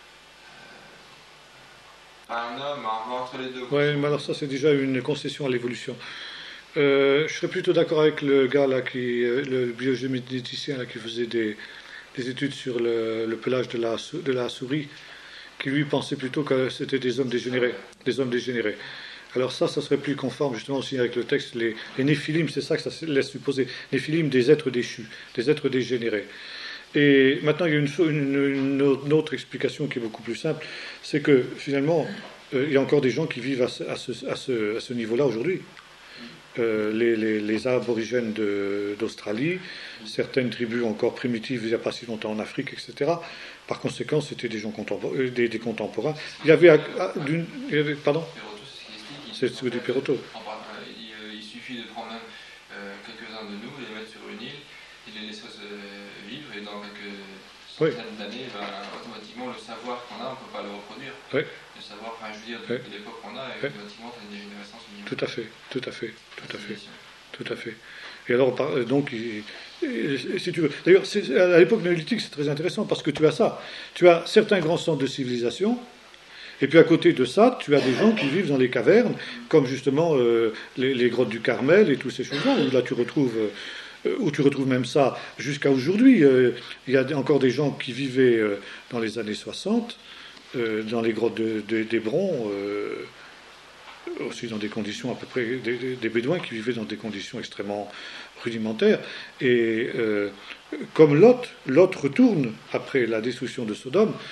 B: euh, Pas un homme, un entre les deux.
A: Oui, mais alors ça, c'est déjà une concession à l'évolution. Euh, je serais plutôt d'accord avec le gars là qui, le biogénéticien là qui faisait des, des études sur le, le pelage de la, de la souris, qui lui pensait plutôt que c'était des hommes dégénérés, des hommes dégénérés. Alors ça, ça serait plus conforme justement aussi avec le texte. Les, les néphilim, c'est ça que ça laisse supposer. Néphilim, des êtres déchus, des êtres dégénérés. Et maintenant, il y a une, une, une autre explication qui est beaucoup plus simple, c'est que finalement, euh, il y a encore des gens qui vivent à ce, à ce, à ce, à ce niveau-là aujourd'hui. Euh, les, les, les aborigènes de, d'Australie, certaines tribus encore primitives il n'y a pas si longtemps en Afrique, et cetera. Par conséquent, c'était des gens contemporains, des, des contemporains. Il y avait, ah, d'une, il y avait pardon. C'est ce que dit Perotto.
B: Il, il suffit de prendre même euh, quelques-uns de nous, les mettre sur une île, et les laisser euh, vivre, et dans quelques centaines oui. d'années, ben, automatiquement le savoir qu'on a, on ne peut pas le reproduire.
A: Oui.
B: Le savoir, enfin, je veux dire, de, oui. de l'époque qu'on a, et oui. automatiquement, tu as une dégénérescence au niveau.
A: Tout à fait, tout à fait, tout à fait, tout à fait. Et alors, donc, si tu veux. D'ailleurs, à l'époque néolithique, c'est très intéressant parce que tu as ça. Tu as certains grands centres de civilisation, et puis à côté de ça, tu as des gens qui vivent dans les cavernes, comme justement euh, les, les grottes du Carmel et toutes ces choses-là, où là tu retrouves. Euh, où tu retrouves même ça jusqu'à aujourd'hui. Euh, il y a encore des gens qui vivaient euh, dans les années soixante, euh, dans les grottes de, de, d'Hébron, euh, aussi dans des conditions à peu près, des, des, des bédouins qui vivaient dans des conditions extrêmement rudimentaires. Et euh, comme Lot, Lot retourne après la destruction de Sodome,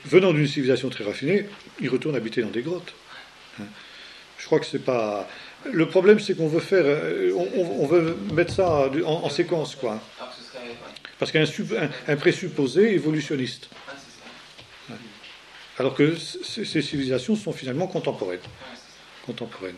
A: venant d'une civilisation très raffinée, ils retournent habiter dans des grottes. Hein. Je crois que c'est pas... Le problème, c'est qu'on veut faire... On, on veut mettre ça en, en séquence, quoi.
D: Alors que ce serait. Ouais.
A: Parce qu'il y a un, sup- un, un présupposé évolutionniste.
D: Ouais, c'est ça.
A: Ouais. Alors que c- ces civilisations sont finalement contemporaines.
D: Ouais, c'est ça.
A: Contemporaines.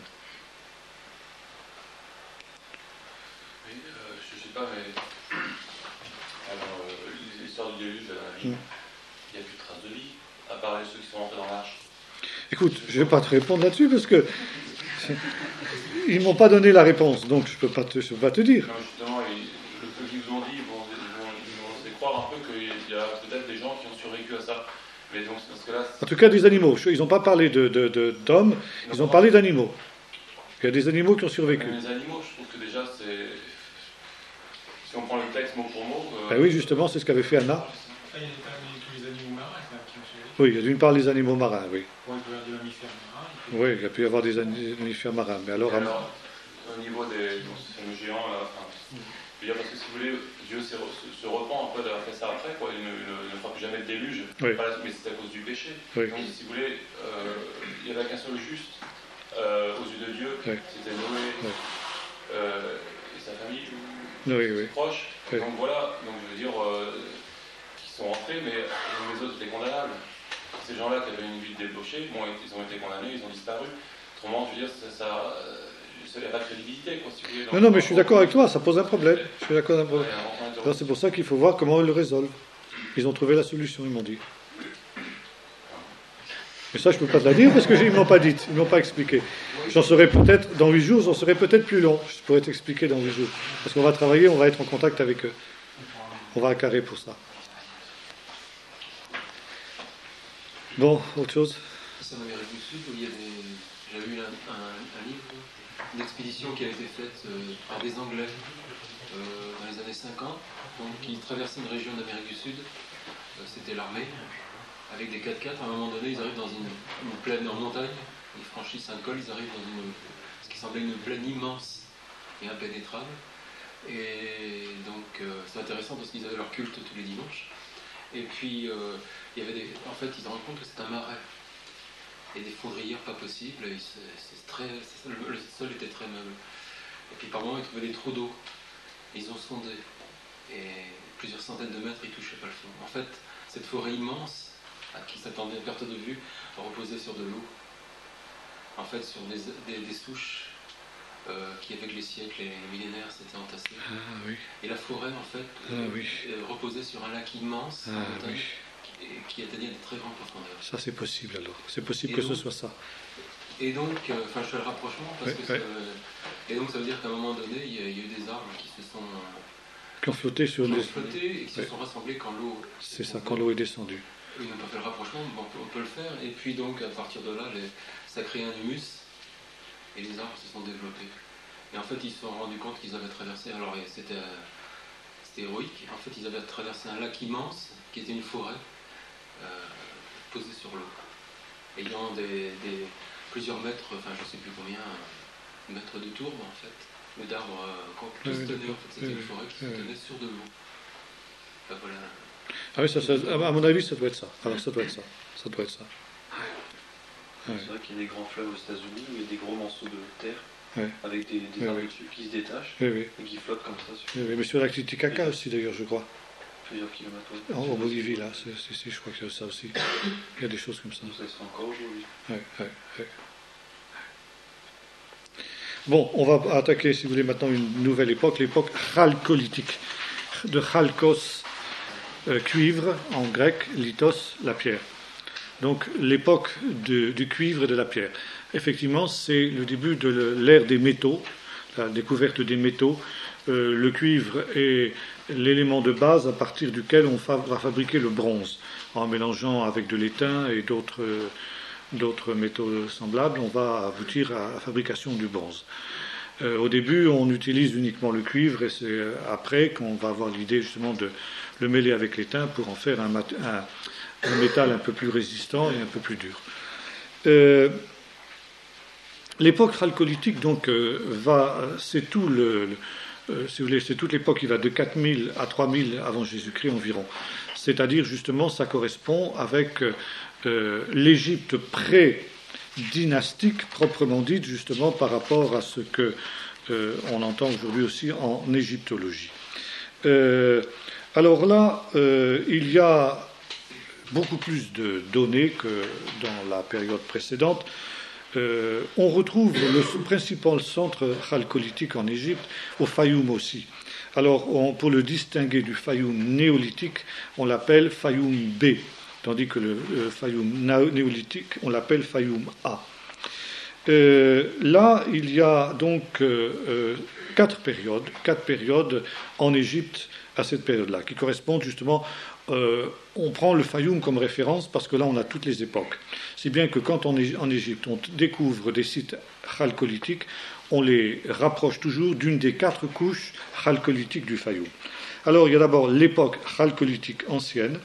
C: Oui, euh, je ne sais pas, mais. Alors, euh, l'histoire du déluge, là, il
A: Mm.
C: n'y a plus de traces de vie, à part ceux qui sont rentrés dans l'arche.
A: Écoute, je ne vais pas te répondre là-dessus parce que ils m'ont pas donné la réponse, donc je peux pas te, je peux pas te dire.
C: Non, justement, ils- le peu qu'ils vous ont dit, ils vont, ils vont, ils vont laisser croire un peu qu'il y a peut-être des gens qui ont survécu à ça. Mais donc, dans ce cas-là,
A: En tout cas, des animaux. Ils n'ont pas parlé de, de, de- d'hommes, ils ont parlé d'animaux. Il y a des animaux qui ont survécu.
C: les animaux, je trouve que déjà, c'est. Si on prend le texte mot pour mot. euh,
A: Ben oui, justement, c'est ce qu'avait fait Anna.
E: Ah, il y a pas mais tous les animaux marins ça, qui ont survécu.
A: Oui, il y a d'une part les animaux marins, oui.
E: Bon, il peut y avoir des mammifères marins. il peut-
A: Oui, il y a pu y avoir des mammifères marins. Mais alors,
C: Et alors, au niveau des donc, ces fameux géants, là, enfin, je veux dire, parce que si vous voulez, Dieu se, se, se repent un peu d'avoir fait ça après, quoi. Il ne, ne, ne fera plus jamais de déluge,
A: Oui.
C: Voilà, mais c'est à cause du péché.
A: Oui.
C: Donc, si vous voulez, euh, il n'y avait qu'un seul juste euh, aux yeux de Dieu,
A: Oui.
C: c'était Noé
A: Oui.
C: euh, et sa famille,
A: oui, oui.
C: ses proches.
A: Oui.
C: Donc voilà, donc je veux dire, euh, qui sont rentrés, mais les autres étaient condamnables. Ces gens-là qui avaient une vie de débauché, bon, ils ont été condamnés, ils ont disparu. Autrement, je veux dire, ça, ça, ça n'a pas de crédibilité, quoi, si vous voulez.
A: Non, non, mais je suis d'accord avec toi, ça pose un problème. Je suis d'accord avec un
C: Ouais,
A: problème.
C: un point
A: Alors, c'est pour ça qu'il faut voir comment ils le résolvent. Ils ont trouvé la solution, ils m'ont dit. Mais ça, je ne peux pas te la dire parce qu'ils ne m'ont pas dit, ils ne m'ont pas expliqué. J'en serai peut-être, dans huit jours, j'en serai peut-être plus long. Je pourrais t'expliquer dans huit jours. Parce qu'on va travailler, on va être en contact avec eux. On va accarer pour ça. Bon, autre chose?
F: C'est en Amérique du Sud où il y a des. J'avais lu un, un, un livre, une expédition qui a été faite euh, par des Anglais euh, dans les années cinquante, donc qui traversaient une région d'Amérique du Sud. Euh, C'était l'armée, avec des quatre-quatre. À un moment donné, ils arrivent dans une, une plaine en montagne, ils franchissent un col, ils arrivent dans une, ce qui semblait une plaine immense et impénétrable. Et donc, euh, c'est intéressant parce qu'ils avaient leur culte tous les dimanches. Et puis, euh, il y avait des... en fait, ils se rendent compte que c'est un marais. Et des fondrières pas possibles. Et c'est, c'est très... c'est... Le, le sol était très meuble. Et puis, par moments, ils trouvaient des trous d'eau. Et ils ont sondé. Et plusieurs centaines de mètres, ils touchaient pas le fond. En fait, cette forêt immense, à qui s'attendait à perte de vue, reposait sur de l'eau. En fait, sur des, des, des souches euh, qui, avec les siècles et les millénaires, s'étaient entassées.
A: Ah oui,
F: Et la forêt, en fait,
A: ah
F: euh,
A: oui,
F: euh, reposait sur un lac immense,
A: ah
F: en montagne,
A: oui.
F: qui, qui atteignait de très grandes profondeurs.
A: Ça, c'est possible alors. C'est possible
F: Et
A: que
F: donc,
A: ce soit ça.
F: Et donc, euh, enfin, je fais le rapprochement parce
A: Ouais,
F: que
A: ouais.
F: ça- et donc ça veut dire qu'à un moment donné, il y, a, il y a eu des arbres qui se sont
A: Qui ont flotté sur
F: qui ont
A: les...
F: flotté et qui
A: Ouais.
F: se sont rassemblés quand l'eau.
A: C'est ça, quand l'eau est descendue.
F: Ils n'ont pas fait le rapprochement, mais on peut, on peut le faire. Et puis donc, à partir de là, les- ça crée un humus et les arbres se sont développés. Et en fait, ils se sont rendus compte qu'ils avaient traversé. Alors, et c'était, euh, c'était héroïque. En fait, ils avaient traversé un lac immense qui était une forêt euh, posée sur l'eau, ayant des, des- plusieurs mètres, enfin, je ne sais plus combien, euh, mètres de tourbe en fait, ou d'arbres euh, qu'on- qui
A: Oui,
F: se
A: oui,
F: tenaient. En fait, c'était
A: oui,
F: une forêt qui
A: oui,
F: se
A: oui.
F: tenait sur de l'eau. Enfin, voilà.
A: Ah oui, ça, ça- à mon avis, ça doit être ça. Alors, ça doit être ça. Ça doit être ça. Ouais.
G: C'est vrai qu'il y a des grands fleuves aux États-Unis où il y a des gros morceaux de terre
A: Ouais.
G: avec des, des
A: Ouais,
G: arbres
A: ouais.
G: dessus qui se détachent
A: Oui, oui.
G: et qui flottent comme ça sur
A: Oui, oui. Mais sur la Titicaca aussi, d'ailleurs, je crois.
G: plusieurs kilomètres. ouais.
A: En, en Bolivie, là, c'est, c'est, c'est- je crois qu'il y a ça aussi. Il y a des choses comme ça.
G: Donc ça se fait encore aujourd'hui.
A: Ouais, ouais, ouais. Bon, on va attaquer, si vous voulez, maintenant une nouvelle époque, l'époque chalcolithique. De chalkos, euh, cuivre, en grec, lithos, la pierre. Donc, l'époque de- du cuivre et de la pierre. Effectivement, c'est le début de l'ère des métaux, la découverte des métaux. Euh, le cuivre est l'élément de base à partir duquel on fa- va fabriquer le bronze. En mélangeant avec de l'étain et d'autres, euh, d'autres métaux semblables, on va aboutir à la fabrication du bronze. Euh, au début, on utilise uniquement le cuivre et c'est euh, après qu'on va avoir l'idée justement de le mêler avec l'étain pour en faire un, mat- un- un métal un peu plus résistant et un peu plus dur. Euh, l'époque chalcolithique, donc, euh, va, c'est tout le, le- euh, si vous voulez, c'est toute l'époque qui va de quatre mille à trois mille avant Jésus-Christ environ. C'est c'est-à-dire justement ça correspond avec euh, l'Égypte pré-dynastique proprement dite, justement par rapport à ce que euh, on entend aujourd'hui aussi en égyptologie. Euh, alors là, euh, il y a beaucoup plus de données que dans la période précédente. Euh, on retrouve le principal centre chalcolithique en Égypte, au Fayoum aussi. Alors, on, pour le distinguer du Fayoum néolithique, on l'appelle Fayoum B, tandis que le, le Fayoum néolithique, on l'appelle Fayoum A. Euh, là, il y a donc euh, euh, quatre périodes, quatre périodes en Égypte à cette période-là, qui correspondent justement. Euh, on prend le Fayoum comme référence parce que là, on a toutes les époques. Si bien que quand on est en Égypte, on découvre des sites chalcolithiques, on les rapproche toujours d'une des quatre couches chalcolithiques du Fayoum. Alors, il y a d'abord l'époque chalcolitique ancienne.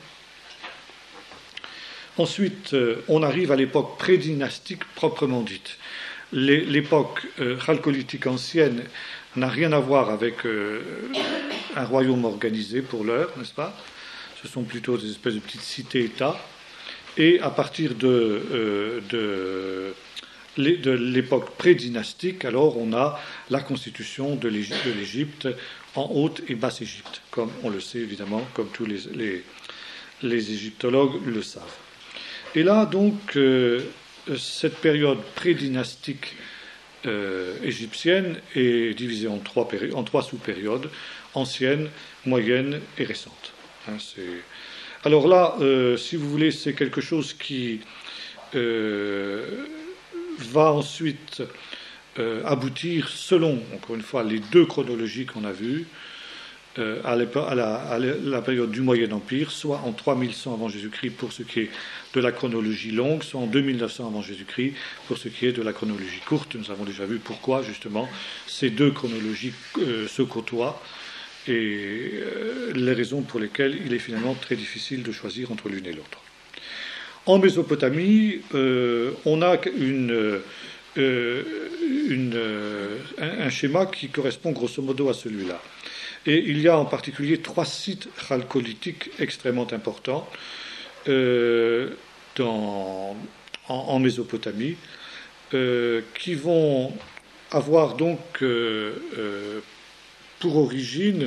A: Ensuite, euh, on arrive à l'époque prédynastique proprement dite. Les, l'époque euh, chalcolitique ancienne n'a rien à voir avec euh, un royaume organisé pour l'heure, n'est-ce pas ? Ce sont plutôt des espèces de petites cités-États. Et à partir de, euh, de, de l'époque pré-dynastique, alors on a la constitution de l'Égypte, de l'Égypte en Haute et Basse Égypte, comme on le sait évidemment, comme tous les, les, les égyptologues le savent. Et là, donc, euh, cette période pré-dynastique euh, égyptienne est divisée en trois, péri- en trois sous-périodes, ancienne, moyenne et récente. Hein, c'est... Alors là, euh, si vous voulez, c'est quelque chose qui euh, va ensuite euh, aboutir, selon, encore une fois, les deux chronologies qu'on a vues, euh, à, à, la, à la période du Moyen Empire, soit en trois mille cent avant Jésus-Christ pour ce qui est de la chronologie longue, soit en deux mille neuf cents avant Jésus-Christ pour ce qui est de la chronologie courte. Nous avons déjà vu pourquoi, justement, ces deux chronologies euh, se côtoient. Et euh, les raisons pour lesquelles il est finalement très difficile de choisir entre l'une et l'autre. En Mésopotamie, euh, on a une, euh, une, euh, un, un schéma qui correspond grosso modo à celui-là. Et il y a en particulier trois sites chalcolithiques extrêmement importants euh, dans, en, en Mésopotamie euh, qui vont avoir donc euh, euh, pour origine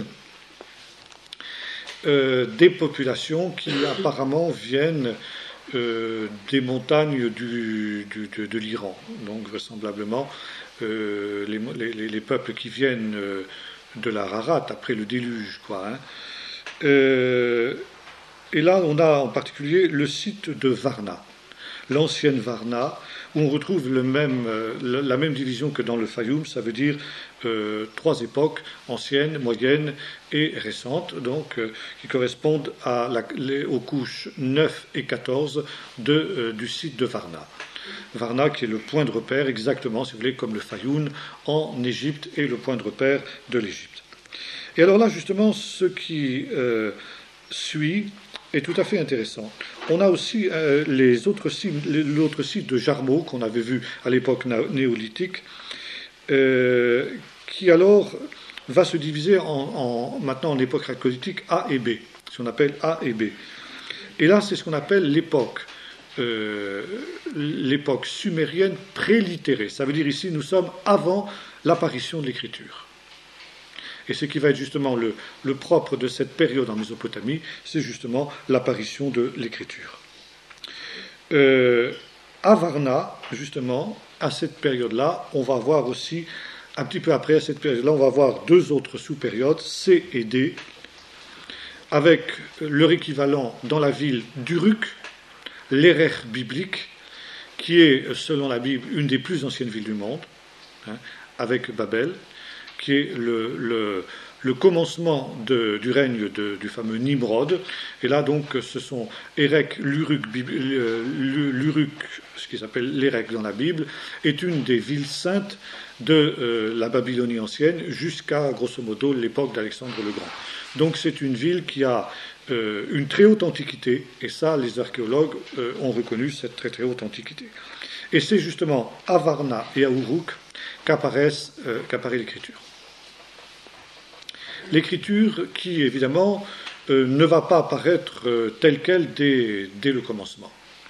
A: euh, des populations qui apparemment viennent euh, des montagnes du, du, de, de l'Iran. Donc vraisemblablement euh, les, les, les peuples qui viennent euh, de l'Ararat après le déluge, quoi. Hein. Euh, et là, on a en particulier le site de Varna, l'ancienne Varna, où on retrouve le même, euh, la même division que dans le Fayoum, ça veut dire euh, trois époques, anciennes, moyennes et récentes, donc, euh, qui correspondent à la, les, aux couches neuf et quatorze de, euh, du site de Varna. Varna qui est le point de repère, exactement, si vous voulez, comme le Fayoum en Égypte est le point de repère de l'Égypte. Et alors là, justement, ce qui euh, suit est tout à fait intéressant. On a aussi euh, les autres sites, l'autre site de Jarmo qu'on avait vu à l'époque néolithique, euh, qui alors va se diviser en, en, maintenant en époque chalcolithique A et B, ce qu'on appelle A et B. Et là, c'est ce qu'on appelle l'époque, euh, l'époque sumérienne prélitérée. Ça veut dire ici, nous sommes avant l'apparition de l'écriture. Et ce qui va être justement le, le propre de cette période en Mésopotamie, c'est justement l'apparition de l'écriture. Euh, à Varna, justement, à cette période-là, on va voir aussi, un petit peu après, à cette période-là, on va voir deux autres sous-périodes, C et D, avec leur équivalent dans la ville d'Uruk, l'Erech biblique, qui est, selon la Bible, une des plus anciennes villes du monde, hein, avec Babel, qui est le, le, le commencement de, du règne de, du fameux Nimrod. Et là, donc, ce sont Erech, l'Uruk, l'Uruk, ce qui s'appelle l'Erech dans la Bible, est une des villes saintes de euh, la Babylonie ancienne jusqu'à, grosso modo, l'époque d'Alexandre le Grand. Donc, c'est une ville qui a euh, une très haute antiquité, et ça, les archéologues euh, ont reconnu cette très très haute antiquité. Et c'est justement à Varna et à Uruk qu'apparaissent, euh, qu'apparaît l'écriture. L'écriture qui, évidemment, euh, ne va pas apparaître euh, telle qu'elle dès, dès le commencement.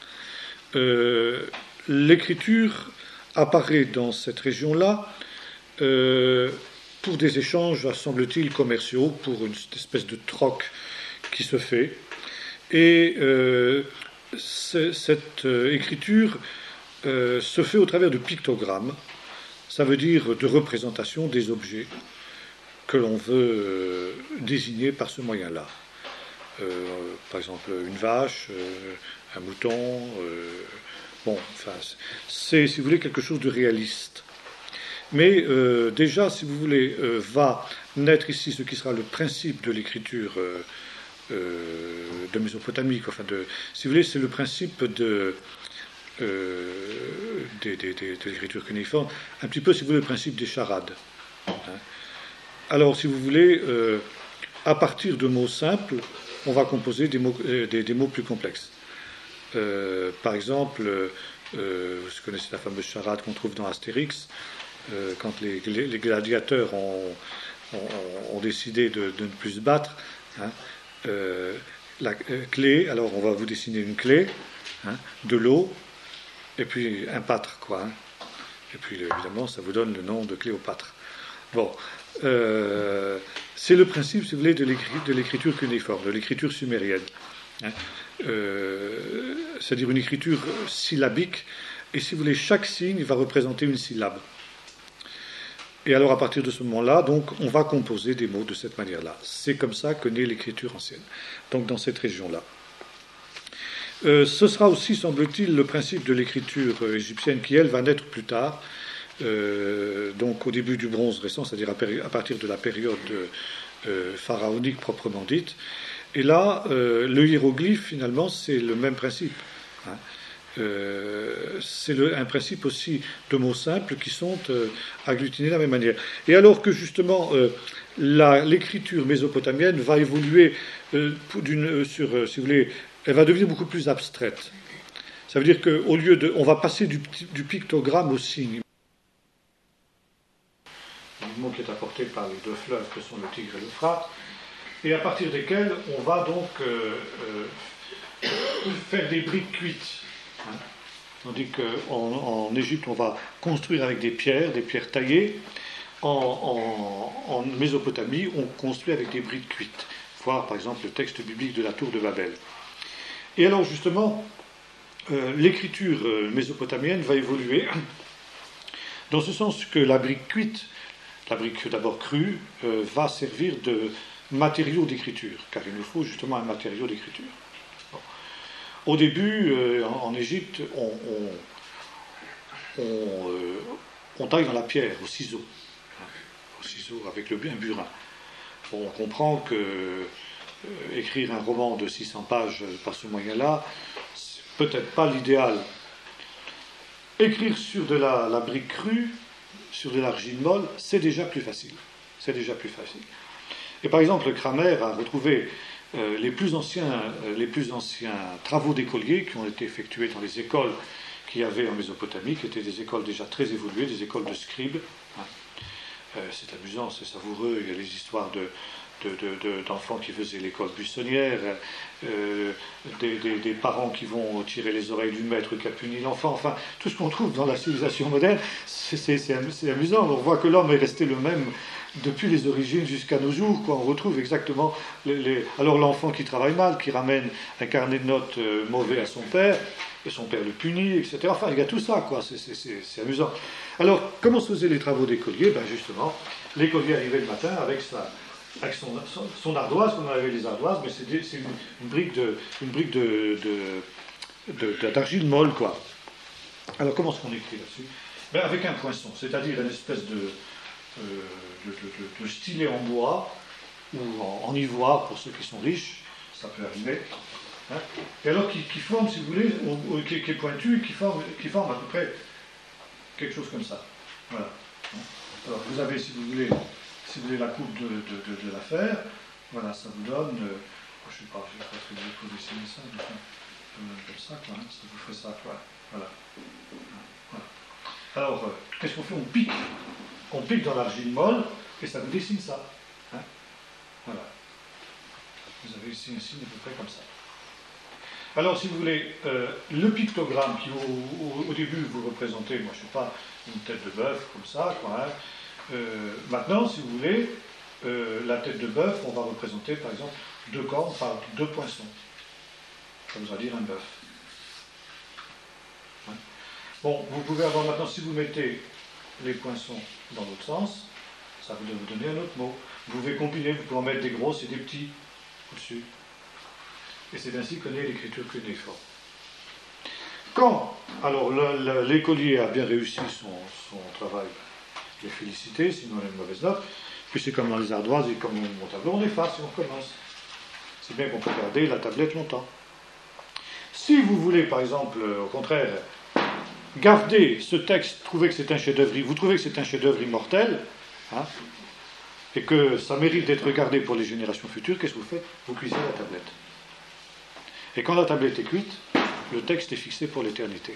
A: Euh, l'écriture apparaît dans cette région-là euh, pour des échanges, semble-t-il, commerciaux, pour une espèce de troc qui se fait. Et euh, cette euh, écriture euh, se fait au travers de pictogrammes, ça veut dire de représentation des objets que l'on veut euh, désigner par ce moyen-là. Euh, par exemple, une vache, euh, un mouton, euh, bon, enfin, c'est, si vous voulez, quelque chose de réaliste. Mais euh, déjà, si vous voulez, euh, va naître ici ce qui sera le principe de l'écriture euh, euh, de Mésopotamie. Enfin, de, si vous voulez, c'est le principe de, euh, des, des, des, de l'écriture cunéiforme, un petit peu, si vous voulez, le principe des charades. Hein. Alors, si vous voulez, euh, à partir de mots simples, on va composer des mots, euh, des, des mots plus complexes. Euh, par exemple, euh, vous connaissez la fameuse charade qu'on trouve dans Astérix, euh, quand les, les, les gladiateurs ont, ont, ont décidé de, de ne plus se battre. Hein, euh, la euh, clé, alors on va vous dessiner une clé, hein, de l'eau, et puis un pâtre, quoi. Hein, et puis évidemment, ça vous donne le nom de Cléopâtre. Bon, euh, c'est le principe, si vous voulez, de, l'écrit, de l'écriture cunéiforme, de l'écriture sumérienne. Hein, euh, c'est-à-dire une écriture syllabique, et si vous voulez, chaque signe va représenter une syllabe. Et alors, à partir de ce moment-là, donc, on va composer des mots de cette manière-là. C'est comme ça que naît l'écriture ancienne, donc dans cette région-là. Euh, ce sera aussi, semble-t-il, le principe de l'écriture égyptienne qui, elle, va naître plus tard, euh, donc au début du bronze récent, c'est-à-dire à, péri- à partir de la période euh, pharaonique proprement dite. Et là, euh, le hiéroglyphe, finalement, c'est le même principe. Hein. Euh, c'est le, un principe aussi de mots simples qui sont euh, agglutinés de la même manière. Et alors que justement euh, la, l'écriture mésopotamienne va évoluer euh, d'une, euh, sur, euh, si vous voulez, elle va devenir beaucoup plus abstraite. Ça veut dire qu'au lieu de, on va passer du, du pictogramme au signe. Le mot qui est apporté par les deux fleuves que sont le Tigre et l'Euphrate, et à partir desquels on va donc euh, euh, faire des briques cuites. Hein. Tandis qu'en en Égypte, on va construire avec des pierres, des pierres taillées. En, en, en Mésopotamie, on construit avec des briques cuites. Voir par exemple le texte biblique de la tour de Babel. Et alors justement, euh, l'écriture euh, mésopotamienne va évoluer dans ce sens que la brique cuite, la brique d'abord crue, euh, va servir de matériau d'écriture, car il nous faut justement un matériau d'écriture. Bon. Au début, euh, en, en Égypte, on, on, on, euh, on taille dans la pierre, au ciseau, hein, au ciseau avec le, un burin. Bon, on comprend que euh, écrire un roman de six cents pages par ce moyen-là, c'est peut-être pas l'idéal. Écrire sur de la, la brique crue, sur de l'argile molle, c'est déjà plus facile. C'est déjà plus facile. Et par exemple, Cramer a retrouvé euh, les, plus anciens, euh, les plus anciens travaux d'écoliers qui ont été effectués dans les écoles qu'il y avait en Mésopotamie, qui étaient des écoles déjà très évoluées, des écoles de scribes. Hein. Euh, c'est amusant, c'est savoureux, il y a les histoires de, de, de, de, d'enfants qui faisaient l'école buissonnière, euh, des, des, des parents qui vont tirer les oreilles du maître qui a puni l'enfant, enfin, tout ce qu'on trouve dans la civilisation moderne, c'est, c'est, c'est, c'est amusant, on voit que l'homme est resté le même depuis les origines jusqu'à nos jours, quoi. On retrouve exactement les, les... alors l'enfant qui travaille mal, qui ramène un carnet de notes euh, mauvais à son père, et son père le punit, et cetera. Enfin, il y a tout ça, quoi. C'est, c'est, c'est, c'est amusant. Alors, comment se faisaient les travaux d'écolier? Ben justement, l'écolier arrivait le matin avec, sa, avec son, son, son ardoise, comme on avait les ardoises, mais c'est, des, c'est une, une brique, de, une brique de, de, de, d'argile molle, quoi. Alors, comment est-ce qu'on écrit là-dessus? Ben, avec un poinçon, c'est-à-dire une espèce de Euh, de, de, de, de stylet en bois ou en, en ivoire pour ceux qui sont riches, ça peut arriver, hein, et alors qui, qui forme, si vous voulez, ou, ou, qui, qui est pointu, qui forme, qui forme à peu près quelque chose comme ça. Voilà. Alors vous avez, si vous voulez, si vous voulez la coupe de, de, de, de l'affaire, voilà, ça vous donne, euh, je ne sais pas, je ne sais pas très bien pour dessiner ça, mais enfin, ça vous donne comme ça, quoi, hein, ça vous fait ça, quoi. Voilà. Voilà. Alors, euh, qu'est-ce qu'on fait? On pique. On pique dans l'argile molle et ça vous dessine ça. Hein, voilà. Vous avez ici un signe à peu près comme ça. Alors, si vous voulez, euh, le pictogramme qui, au, au, au début, vous représentez, moi je ne suis pas une tête de bœuf comme ça, quoi, hein. Euh, maintenant, si vous voulez, euh, la tête de bœuf, on va représenter par exemple deux cornes par deux poinçons. Ça voudra dire un bœuf. Hein. Bon, vous pouvez avoir maintenant, si vous mettez les poinçons dans l'autre sens, ça va vous donner un autre mot. Vous pouvez combiner, vous pouvez en mettre des grosses et des petits au-dessus. Et c'est ainsi qu'on est l'écriture cunéiforme. Quand, alors l'écolier a bien réussi son, son travail, je l'ai félicité, sinon il a une mauvaise note, puis c'est comme dans les ardoises et comme mon tableau, on efface et on recommence. C'est bien qu'on peut garder la tablette longtemps. Si vous voulez, par exemple, au contraire, garder ce texte, trouver que c'est un chef-d'œuvre, vous trouvez que c'est un chef-d'œuvre immortel, hein, et que ça mérite d'être gardé pour les générations futures, qu'est-ce que vous faites? Vous cuisez la tablette. Et quand la tablette est cuite, le texte est fixé pour l'éternité.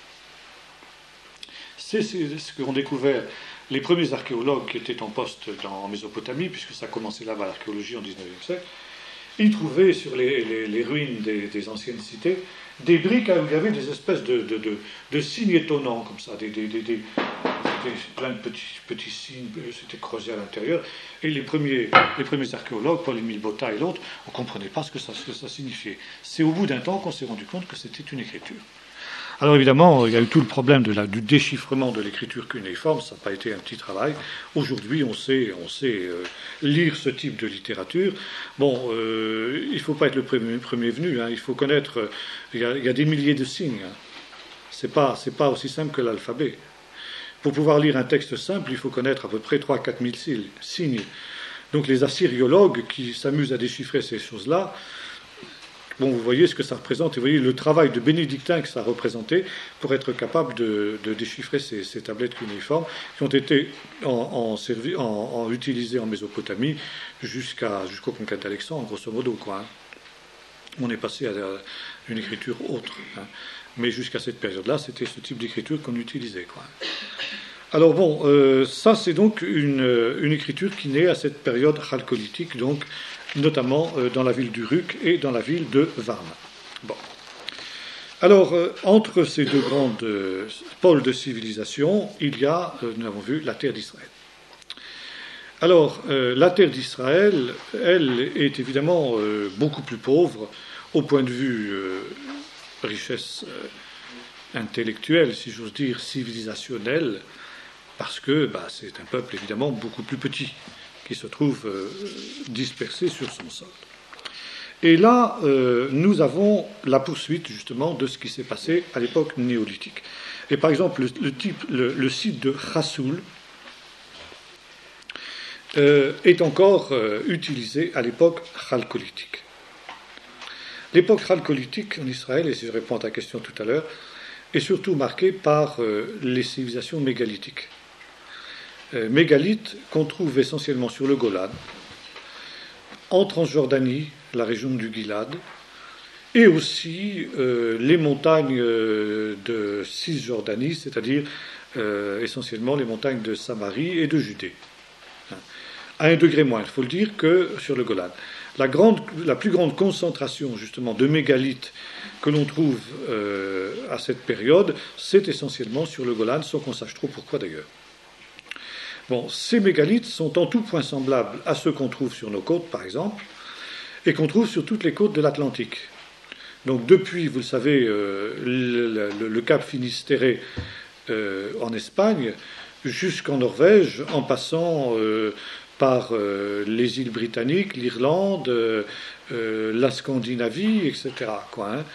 A: C'est ce qu'ont découvert les premiers archéologues qui étaient en poste dans, en Mésopotamie, puisque ça a commencé là-bas l'archéologie en dix-neuvième siècle. Ils trouvaient sur les, les, les ruines des, des anciennes cités des briques où il y avait des espèces de, de, de, de signes étonnants, comme ça, des, des, des, des, des, plein de petits, petits signes, c'était creusé à l'intérieur. Et les premiers, les premiers archéologues, Paul-Émile Botta et l'autre, on ne comprenait pas ce que ça, ce que ça signifiait. C'est au bout d'un temps qu'on s'est rendu compte que c'était une écriture. Alors évidemment, il y a eu tout le problème de la, du déchiffrement de l'écriture cunéiforme, ça n'a pas été un petit travail. Aujourd'hui, on sait, on sait euh, lire ce type de littérature. Bon, euh, il ne faut pas être le premier, premier venu, hein, il faut connaître, euh, il, y a, il y a des milliers de signes. Hein. Ce n'est pas, c'est pas aussi simple que l'alphabet. Pour pouvoir lire un texte simple, il faut connaître à peu près trois à quatre mille signes. Donc les assyriologues qui s'amusent à déchiffrer ces choses-là, bon, vous voyez ce que ça représente, et vous voyez le travail de bénédictin que ça a représenté pour être capable de, de déchiffrer ces, ces tablettes cunéiformes qui ont été en, en, servi, en, en utilisées en Mésopotamie jusqu'à, jusqu'au conquête d'Alexandre, grosso modo, quoi. Hein. On est passé à une écriture autre. Hein. Mais jusqu'à cette période-là, c'était ce type d'écriture qu'on utilisait, quoi. Alors bon, euh, ça c'est donc une, une écriture qui naît à cette période chalcolithique, donc notamment euh, dans la ville d'Uruk et dans la ville de Varna. Bon. Alors, euh, entre ces deux grandes euh, pôles de civilisation, il y a, euh, nous avons vu, la terre d'Israël. Alors, euh, la terre d'Israël, elle, est évidemment euh, beaucoup plus pauvre au point de vue euh, richesse euh, intellectuelle, si j'ose dire, civilisationnelle, parce que bah, c'est un peuple évidemment beaucoup plus petit, qui se trouve euh, dispersé sur son sol. Et là, euh, nous avons la poursuite justement de ce qui s'est passé à l'époque néolithique. Et par exemple, le, le, type, le, le site de Chassoul euh, est encore euh, utilisé à l'époque chalcolithique. L'époque chalcolithique en Israël, et si je réponds à ta question tout à l'heure, est surtout marquée par euh, les civilisations mégalithiques. Euh, mégalithes qu'on trouve essentiellement sur le Golan, en Transjordanie, la région du Gilad, et aussi euh, les montagnes euh, de Cisjordanie, c'est-à-dire euh, essentiellement les montagnes de Samarie et de Judée. Hein. À un degré moins, il faut le dire, que sur le Golan. La, grande, la plus grande concentration justement de mégalithes que l'on trouve euh, à cette période, c'est essentiellement sur le Golan, sans qu'on sache trop pourquoi d'ailleurs. Bon, ces mégalithes sont en tout point semblables à ceux qu'on trouve sur nos côtes, par exemple, et qu'on trouve sur toutes les côtes de l'Atlantique. Donc depuis, vous le savez, euh, le, le, le cap Finistère euh, en Espagne, jusqu'en Norvège, en passant euh, par euh, les îles britanniques, l'Irlande, euh, euh, la Scandinavie, et cetera, quoi, hein.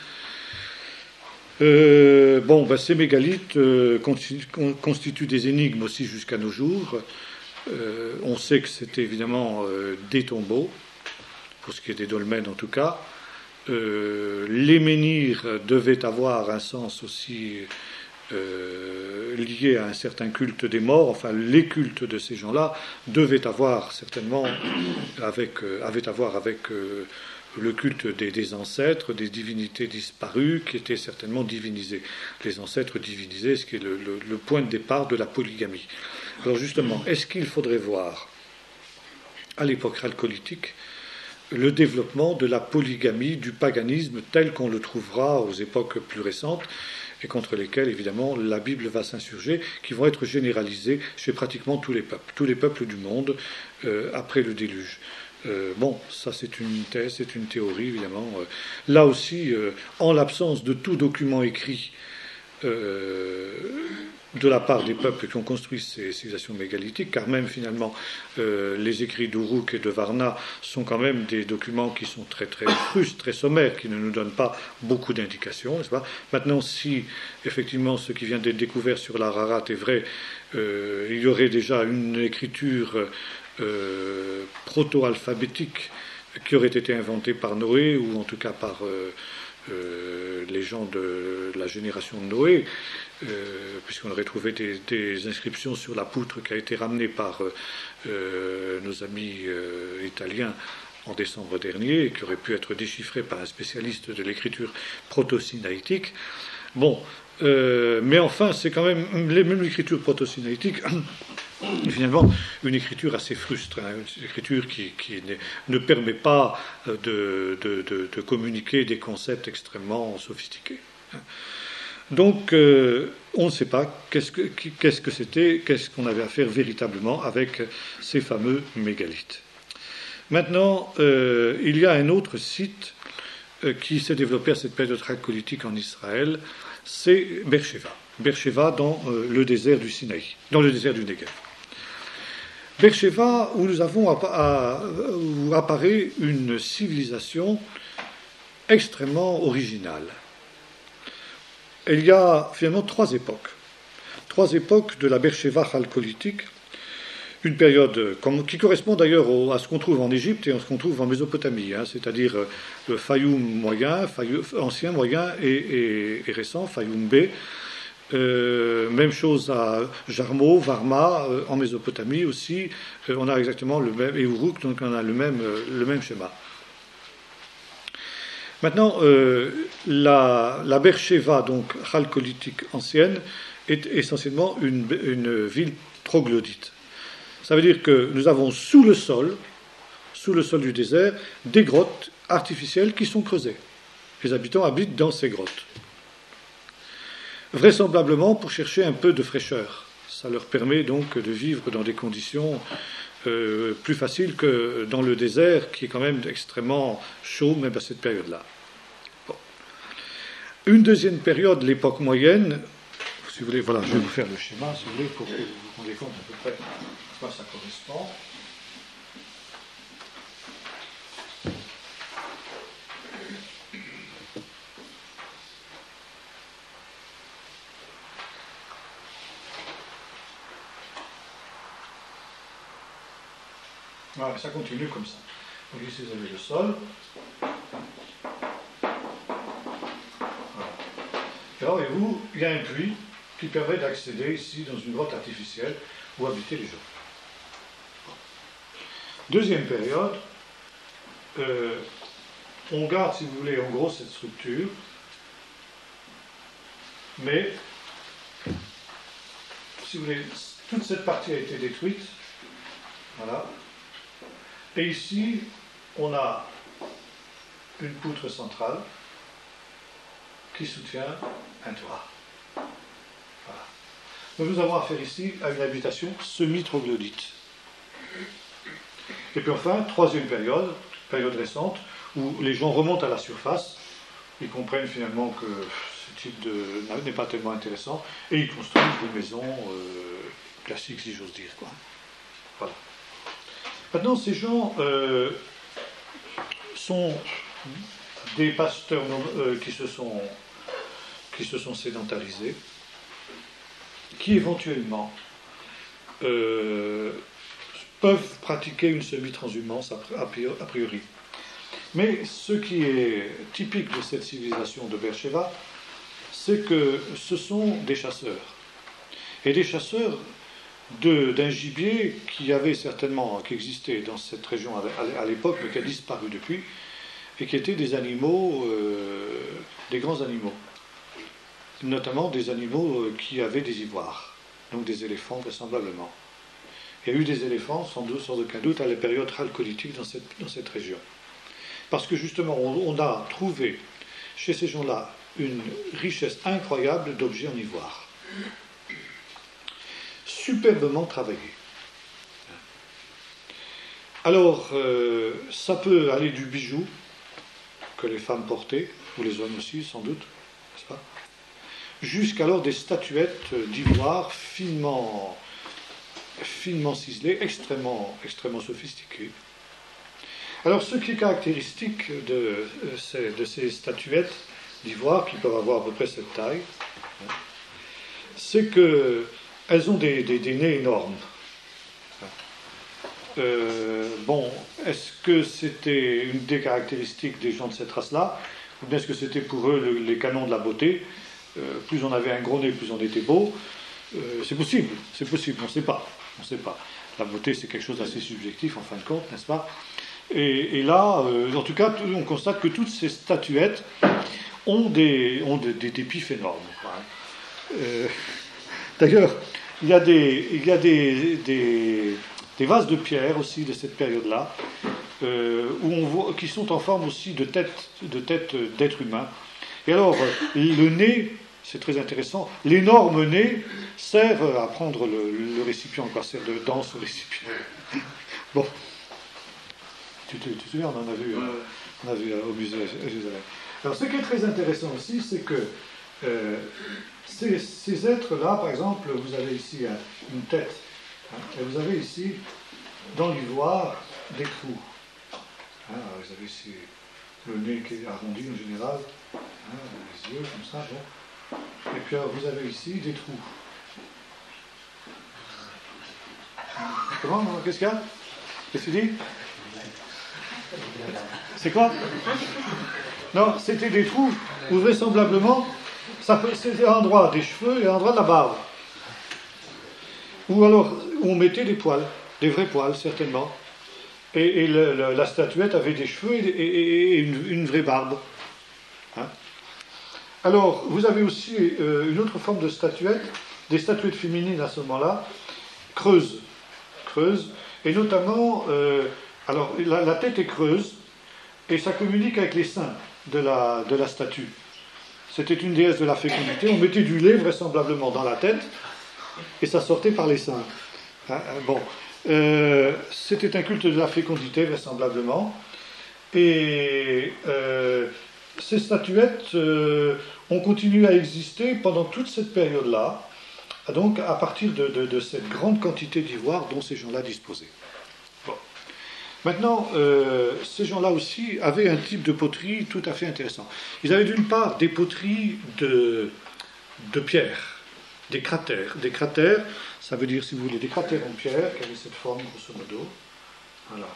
A: Euh, bon, ben, ces mégalithes euh, constituent, constituent des énigmes aussi jusqu'à nos jours. Euh, on sait que c'était évidemment euh, des tombeaux, pour ce qui est des dolmens en tout cas. Euh, les menhirs devaient avoir un sens aussi euh, lié à un certain culte des morts. Enfin, les cultes de ces gens-là devaient avoir certainement avec, euh, avaient à voir avec euh, le culte des, des ancêtres, des divinités disparues, qui étaient certainement divinisées. Les ancêtres divinisés, ce qui est le, le, le point de départ de la polygamie. Alors justement, est-ce qu'il faudrait voir, à l'époque chalcolithique, le développement de la polygamie, du paganisme tel qu'on le trouvera aux époques plus récentes et contre lesquelles, évidemment, la Bible va s'insurger, qui vont être généralisées chez pratiquement tous les peuples, tous les peuples du monde euh, après le déluge. Euh, bon, ça c'est une thèse, c'est une théorie, évidemment. Euh, là aussi, euh, en l'absence de tout document écrit euh, de la part des peuples qui ont construit ces civilisations mégalithiques, car même finalement euh, les écrits d'Uruk et de Varna sont quand même des documents qui sont très très frustes, très sommaires, qui ne nous donnent pas beaucoup d'indications, n'est-ce pas ? Maintenant, si effectivement ce qui vient d'être découvert sur l'Ararat est vrai, euh, il y aurait déjà une écriture euh, proto-alphabétique qui aurait été inventée par Noé, ou en tout cas par euh, euh, les gens de la génération de Noé, Euh, puisqu'on aurait trouvé des, des inscriptions sur la poutre qui a été ramenée par euh, nos amis euh, italiens en décembre dernier, et qui aurait pu être déchiffrée par un spécialiste de l'écriture proto-sinaïtique. Bon, euh, mais enfin, c'est quand même, même l'écriture proto-sinaïtique, finalement, une écriture assez frustre, hein, une écriture qui, qui ne permet pas de, de, de, de communiquer des concepts extrêmement sophistiqués. Hein. Donc, euh, on ne sait pas qu'est-ce que, qu'est-ce que c'était, qu'est-ce qu'on avait à faire véritablement avec ces fameux mégalithes. Maintenant, euh, il y a un autre site euh, qui s'est développé à cette période chalcolithique en Israël, c'est Beersheva. Beersheva dans euh, le désert du Sinaï, dans le désert du Negev. Beersheva, où nous avons à, à, où apparaît une civilisation extrêmement originale. Il y a finalement trois époques. Trois époques de la Beersheva chalcolithique, une période qui correspond d'ailleurs à ce qu'on trouve en Égypte et à ce qu'on trouve en Mésopotamie, hein, c'est-à-dire le Fayoum moyen, Fayoum, ancien, moyen et, et, et récent, Fayoum B. Euh, même chose à Jarmo, Varma, euh, en Mésopotamie aussi, euh, on a exactement le même, et Uruk, donc on a le même, euh, le même schéma. Maintenant, euh, la, la Beersheva, donc chalcolithique ancienne, est essentiellement une, une ville troglodyte. Ça veut dire que nous avons sous le sol, sous le sol du désert, des grottes artificielles qui sont creusées. Les habitants habitent dans ces grottes. Vraisemblablement pour chercher un peu de fraîcheur. Ça leur permet donc de vivre dans des conditions euh, plus faciles que dans le désert, qui est quand même extrêmement chaud, même à cette période-là. Bon. Une deuxième période, l'époque moyenne, si vous voulez, voilà, je vais vous faire le schéma, si vous voulez, pour que vous vous rendiez compte à peu près à quoi ça correspond. Voilà, ça continue comme ça. Donc ici vous avez le sol. Voilà. Et alors, voyez-vous, il y a un puits qui permet d'accéder ici dans une grotte artificielle où habitaient les gens. Deuxième période, euh, on garde, si vous voulez, en gros cette structure, mais, si vous voulez, toute cette partie a été détruite. Voilà. Et ici, on a une poutre centrale qui soutient un toit. Voilà. Donc nous avons affaire ici à une habitation semi-troglodyte. Et puis enfin, troisième période, période récente, où les gens remontent à la surface, ils comprennent finalement que ce type de n'est pas tellement intéressant, et ils construisent des maisons euh, classiques, si j'ose dire, quoi. Voilà. Maintenant, ces gens euh, sont des pasteurs euh, qui, se sont, qui se sont sédentarisés, qui éventuellement euh, peuvent pratiquer une semi-transhumance a priori. Mais ce qui est typique de cette civilisation de Beersheva, c'est que ce sont des chasseurs. Et des chasseurs De, d'un gibier qui avait certainement, qui existait dans cette région à l'époque, mais qui a disparu depuis, et qui étaient des animaux, euh, des grands animaux, notamment des animaux qui avaient des ivoires, donc des éléphants vraisemblablement. Il y a eu des éléphants, sans doute, sans aucun doute, à la période chalcolithique dans cette, dans cette région. parce que justement, on, on a trouvé chez ces gens-là une richesse incroyable d'objets en ivoire, superbement travaillés. Alors, euh, ça peut aller du bijou que les femmes portaient, ou les hommes aussi, sans doute, n'est-ce pas, jusqu'alors des statuettes d'ivoire finement, finement ciselées, extrêmement, extrêmement sophistiquées. Alors, ce qui est caractéristique de, de ces statuettes d'ivoire, qui peuvent avoir à peu près cette taille, c'est qu'elles ont des, des, des nez énormes. Euh, bon, est-ce que c'était une des caractéristiques des gens de cette race-là, ou bien est-ce que c'était pour eux le, les canons de la beauté? euh, Plus on avait un gros nez, plus on était beau. Euh, c'est possible, c'est possible, on ne sait pas. On ne sait pas. La beauté, c'est quelque chose d'assez subjectif, en fin de compte, n'est-ce pas? Et, et là, euh, en tout cas, on constate que toutes ces statuettes ont des, ont des, des, des pifs énormes. Euh, D'ailleurs, il y a des, il y a des, des, des vases de pierre aussi de cette période-là, euh, où on voit, qui sont en forme aussi de tête, de tête d'être humain. Et alors, le nez, c'est très intéressant, l'énorme nez sert à prendre le, le récipient, quoi, sert de danse au récipient. Bon, tu te, tu te souviens, on en a vu, on a vu au musée à Jérusalem. Alors, ce qui est très intéressant aussi, c'est que euh, ces, ces êtres-là, par exemple, vous avez ici hein, une tête, hein, et vous avez ici, dans l'ivoire, des trous. Hein, alors, vous avez ici le nez qui est arrondi en général, hein, les yeux comme ça, bon. Et puis alors, vous avez ici des trous. Comment? Qu'est-ce qu'il y a? Qu'est-ce que tu dis? C'est quoi? Non, c'était des trous où vraisemblablement, ça peut, c'était à l'endroit des cheveux et à l'endroit de la barbe. Ou alors, où on mettait des poils, des vrais poils, certainement. Et, et le, le, la statuette avait des cheveux et, et, et une, une vraie barbe. Hein? Alors, vous avez aussi euh, une autre forme de statuette, des statuettes féminines à ce moment-là, creuses. Creuses, et notamment, euh, alors, la, la tête est creuse, et ça communique avec les seins de la, de la statue. C'était une déesse de la fécondité, on mettait du lait vraisemblablement dans la tête, et ça sortait par les seins. Hein, bon, euh, c'était un culte de la fécondité vraisemblablement, et euh, ces statuettes euh, ont continué à exister pendant toute cette période-là, donc à partir de, de, de cette grande quantité d'ivoire dont ces gens-là disposaient. Bon. Maintenant, euh, ces gens-là aussi avaient un type de poterie tout à fait intéressant. Ils avaient d'une part des poteries de, de pierre, des cratères. Des cratères, ça veut dire, si vous voulez, des cratères en pierre qui avaient cette forme, grosso modo. Voilà.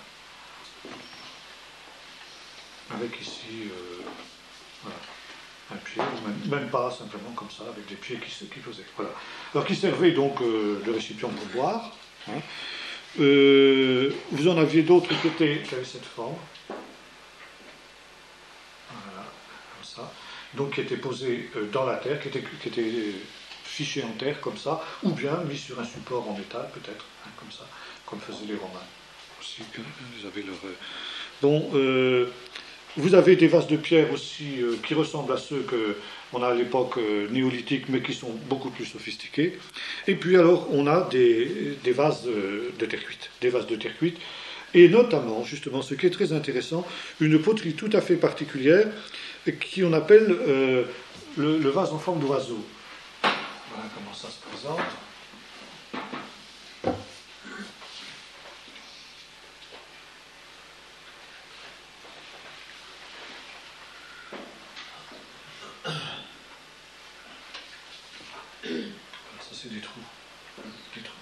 A: Avec ici, euh, voilà, un pied, ou même, même pas, simplement comme ça, avec des pieds qui, qui posaient. Voilà. Alors, qui servaient donc euh, de récipient pour boire. Hein. Euh, vous en aviez d'autres qui, étaient, qui avaient cette forme. Voilà, comme ça. Donc, qui étaient posés euh, dans la terre, qui étaient, qui étaient fichés en terre, comme ça, ou bien mis sur un support en métal, peut-être, hein, comme ça, comme faisaient les Romains. Aussi, ils avaient leur. Euh... Bon, euh, vous avez des vases de pierre aussi euh, qui ressemblent à ceux qu'on a à l'époque euh, néolithique, mais qui sont beaucoup plus sophistiqués. Et puis alors, on a des, des vases de, de terre cuite, des vases de terre cuite, et notamment, justement, ce qui est très intéressant, une poterie tout à fait particulière, qui on appelle euh, le, le vase en forme d'oiseau. Voilà comment ça se présente. C'est des trous. Des trous.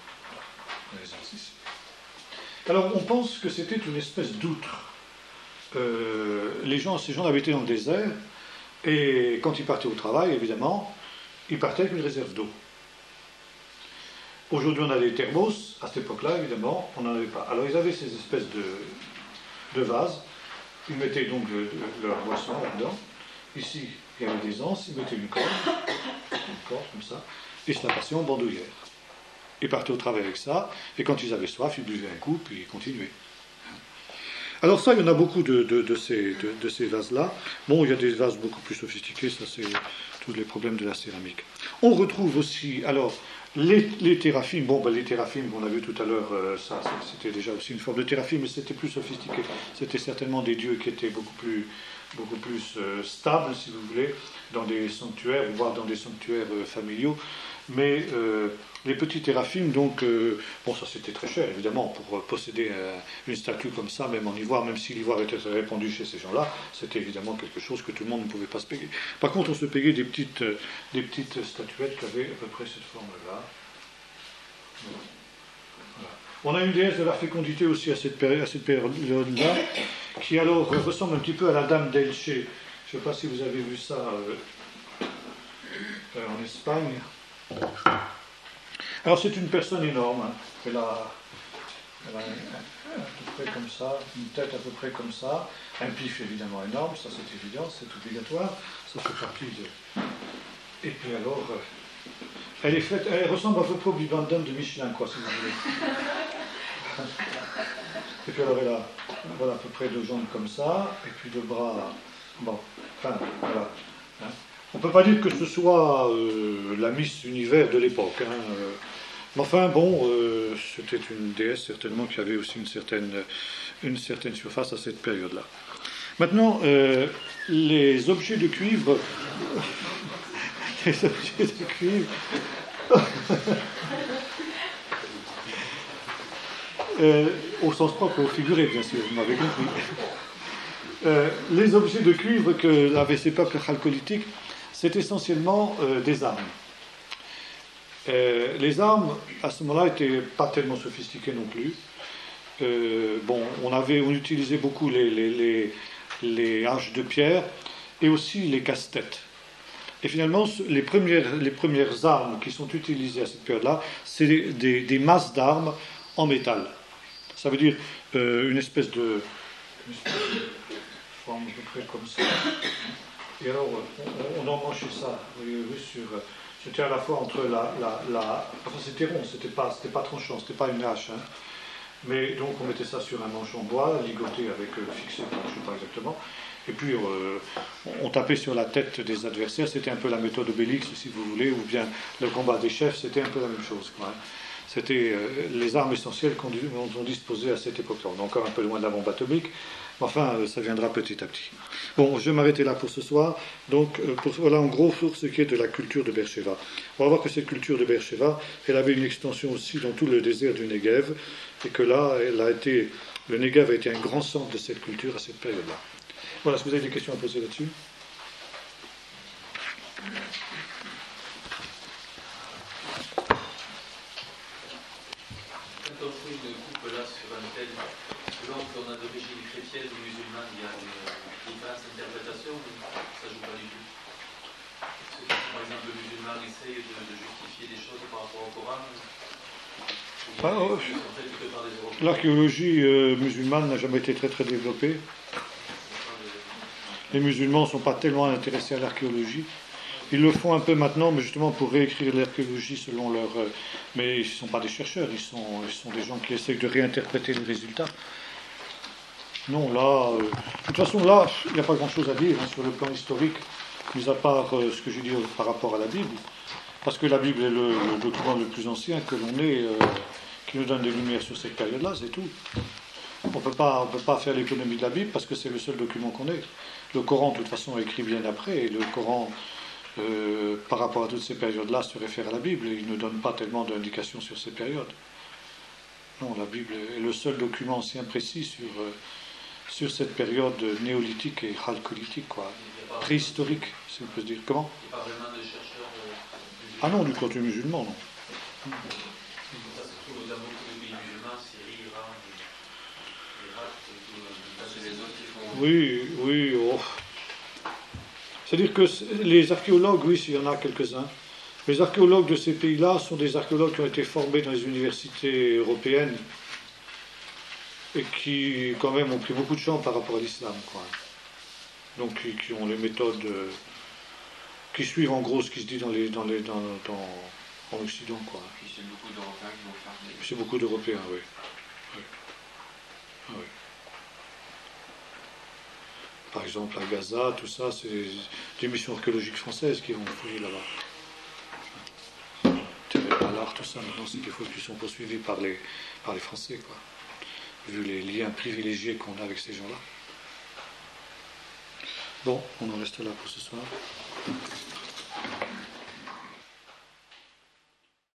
A: Alors, on pense que c'était une espèce d'outre. Euh, les gens, ces gens habitaient dans le désert, et quand ils partaient au travail, évidemment, ils partaient avec une réserve d'eau. Aujourd'hui, on a des thermos. À cette époque-là, évidemment, on n'en avait pas. Alors, ils avaient ces espèces de, de vases. Ils mettaient donc de, de leur boisson là-dedans. Ici, il y avait des anses. Ils mettaient une corde, une corde comme ça. Et se la passaient en bandoulière. Ils partaient au travail avec ça, et quand ils avaient soif, ils buvaient un coup, puis ils continuaient. Alors ça, il y en a beaucoup de, de, de ces, de, de ces vases-là. Bon, il y a des vases beaucoup plus sophistiqués, ça c'est tous les problèmes de la céramique. On retrouve aussi, alors, les, les théraphines. Bon, ben, les théraphines, on a vu tout à l'heure, euh, ça c'était déjà aussi une forme de théraphine, mais c'était plus sophistiqué. C'était certainement des dieux qui étaient beaucoup plus, beaucoup plus euh, stables, si vous voulez, dans des sanctuaires, voire dans des sanctuaires euh, familiaux. Mais euh, les petits théraphines, donc, euh, bon, ça c'était très cher, évidemment, pour euh, posséder euh, une statue comme ça, même en ivoire, même si l'ivoire était très répandu chez ces gens-là, c'était évidemment quelque chose que tout le monde ne pouvait pas se payer. Par contre, on se payait des petites, euh, des petites statuettes qui avaient à peu près cette forme-là. Voilà. On a une déesse de la fécondité aussi à cette période, à cette période-là, qui alors euh, ressemble un petit peu à la dame d'Elche. Je ne sais pas si vous avez vu ça euh, euh, en Espagne. Alors c'est une personne énorme, hein. elle, a, elle a un, à peu près comme ça, une tête à peu près comme ça, un pif évidemment énorme, ça c'est évident, c'est obligatoire, ça fait partie de... Et puis alors, euh, elle est faite, elle ressemble à peu près au Big Bang de Michelin, quoi, si vous voulez. Et puis alors elle a, voilà, à peu près deux jambes comme ça, et puis deux bras, bon, enfin, voilà. Hein. On ne peut pas dire que ce soit euh, la Miss Univers de l'époque. Hein, euh. Mais enfin, bon, euh, c'était une déesse certainement qui avait aussi une certaine, une certaine surface à cette période-là. Maintenant, euh, les objets de cuivre... les objets de cuivre... euh, au sens propre, au figuré, bien sûr, vous m'avez compris. Euh, les objets de cuivre que avaient ces peuples chalcolithiques, c'est essentiellement euh, des armes. Euh, les armes, à ce moment-là, n'étaient pas tellement sophistiquées non plus. Euh, bon, on, avait, on utilisait beaucoup les, les, les, les haches de pierre et aussi les casse-têtes. Et finalement, les premières, les premières armes qui sont utilisées à cette période-là, c'est des, des, des masses d'armes en métal. Ça veut dire euh, une espèce de... Une espèce de forme à peu près comme ça. Et alors, on, on emmanchait ça, vous voyez, sur, c'était à la fois entre la... la, la enfin, c'était rond, c'était pas, c'était pas tranchant, c'était pas une hache. Hein. Mais donc, on mettait ça sur un manche en bois, ligoté avec, euh, fixé, je ne sais pas exactement. Et puis, euh, on tapait sur la tête des adversaires. C'était un peu la méthode Obélix, si vous voulez, ou bien le combat des chefs, c'était un peu la même chose, quoi. Hein. C'était euh, les armes essentielles qu'on on disposait à cette époque-là. On est encore un peu loin de la bombe atomique, mais enfin, euh, ça viendra petit à petit. Bon, je vais m'arrêter là pour ce soir. Donc, euh, pour, voilà en gros pour ce qui est de la culture de Beersheba. On va voir que cette culture de Beersheba, elle avait une extension aussi dans tout le désert du Negev, et que là, elle a été, le Negev a été un grand centre de cette culture à cette période-là. Voilà, est-ce que vous avez des questions à poser là-dessus ?
F: Quand on fait une coupe là sur un thème, selon qu'on a d'origine chrétienne ou musulmane, il y a une différence d'interprétation, ça ne joue pas du tout. Parce que, par exemple, le musulman essaye de, de justifier des choses par rapport au Coran.
A: Ah, oh, l'archéologie euh, musulmane n'a jamais été très très développée. Les musulmans ne sont pas tellement intéressés à l'archéologie. Ils le font un peu maintenant, mais justement pour réécrire l'archéologie selon leur... Euh, mais ils ne sont pas des chercheurs, ils sont, ils sont des gens qui essayent de réinterpréter les résultats. Non, là... Euh, de toute façon, là, il n'y a pas grand-chose à dire hein, sur le plan historique, mis à part euh, ce que je dis par rapport à la Bible. Parce que la Bible est le, le document le plus ancien que l'on ait, euh, qui nous donne des lumières sur cette période-là, c'est tout. On ne peut pas faire l'économie de la Bible parce que c'est le seul document qu'on ait. Le Coran, de toute façon, est écrit bien après, et le Coran, euh, par rapport à toutes ces périodes-là, se réfère à la Bible, et il ne donne pas tellement d'indications sur ces périodes. Non, la Bible est le seul document ancien précis sur, euh, sur cette période néolithique et chalcolithique, quoi, préhistorique, si on peut se dire. Comment ?
F: Il n'y a pas vraiment de chercheurs euh,
A: Ah non, du côté musulman, non.
F: Ça se trouve dans beaucoup de pays musulmans, Syrie, Iran, Irak, c'est les autres qui font...
A: Oui, oui. Oh. C'est-à-dire que les archéologues, oui, il y en a quelques-uns. Les archéologues de ces pays-là sont des archéologues qui ont été formés dans les universités européennes et qui, quand même, ont pris beaucoup de champ par rapport à l'islam, quoi. Donc, qui, qui ont les méthodes... Euh, qui suivent en gros ce qui se dit dans les, dans les, dans, dans, en Occident, quoi.
B: Puis c'est beaucoup d'Européens qui vont faire des...
A: C'est beaucoup d'Européens, oui. Oui. Ah, oui. Par exemple, à Gaza, tout ça, c'est des missions archéologiques françaises qui vont fouiller là-bas. L'art, tout ça, maintenant, c'est des choses qui sont poursuivies par les, par les Français, quoi. Vu les liens privilégiés qu'on a avec ces gens-là. Bon, on en reste là pour ce soir.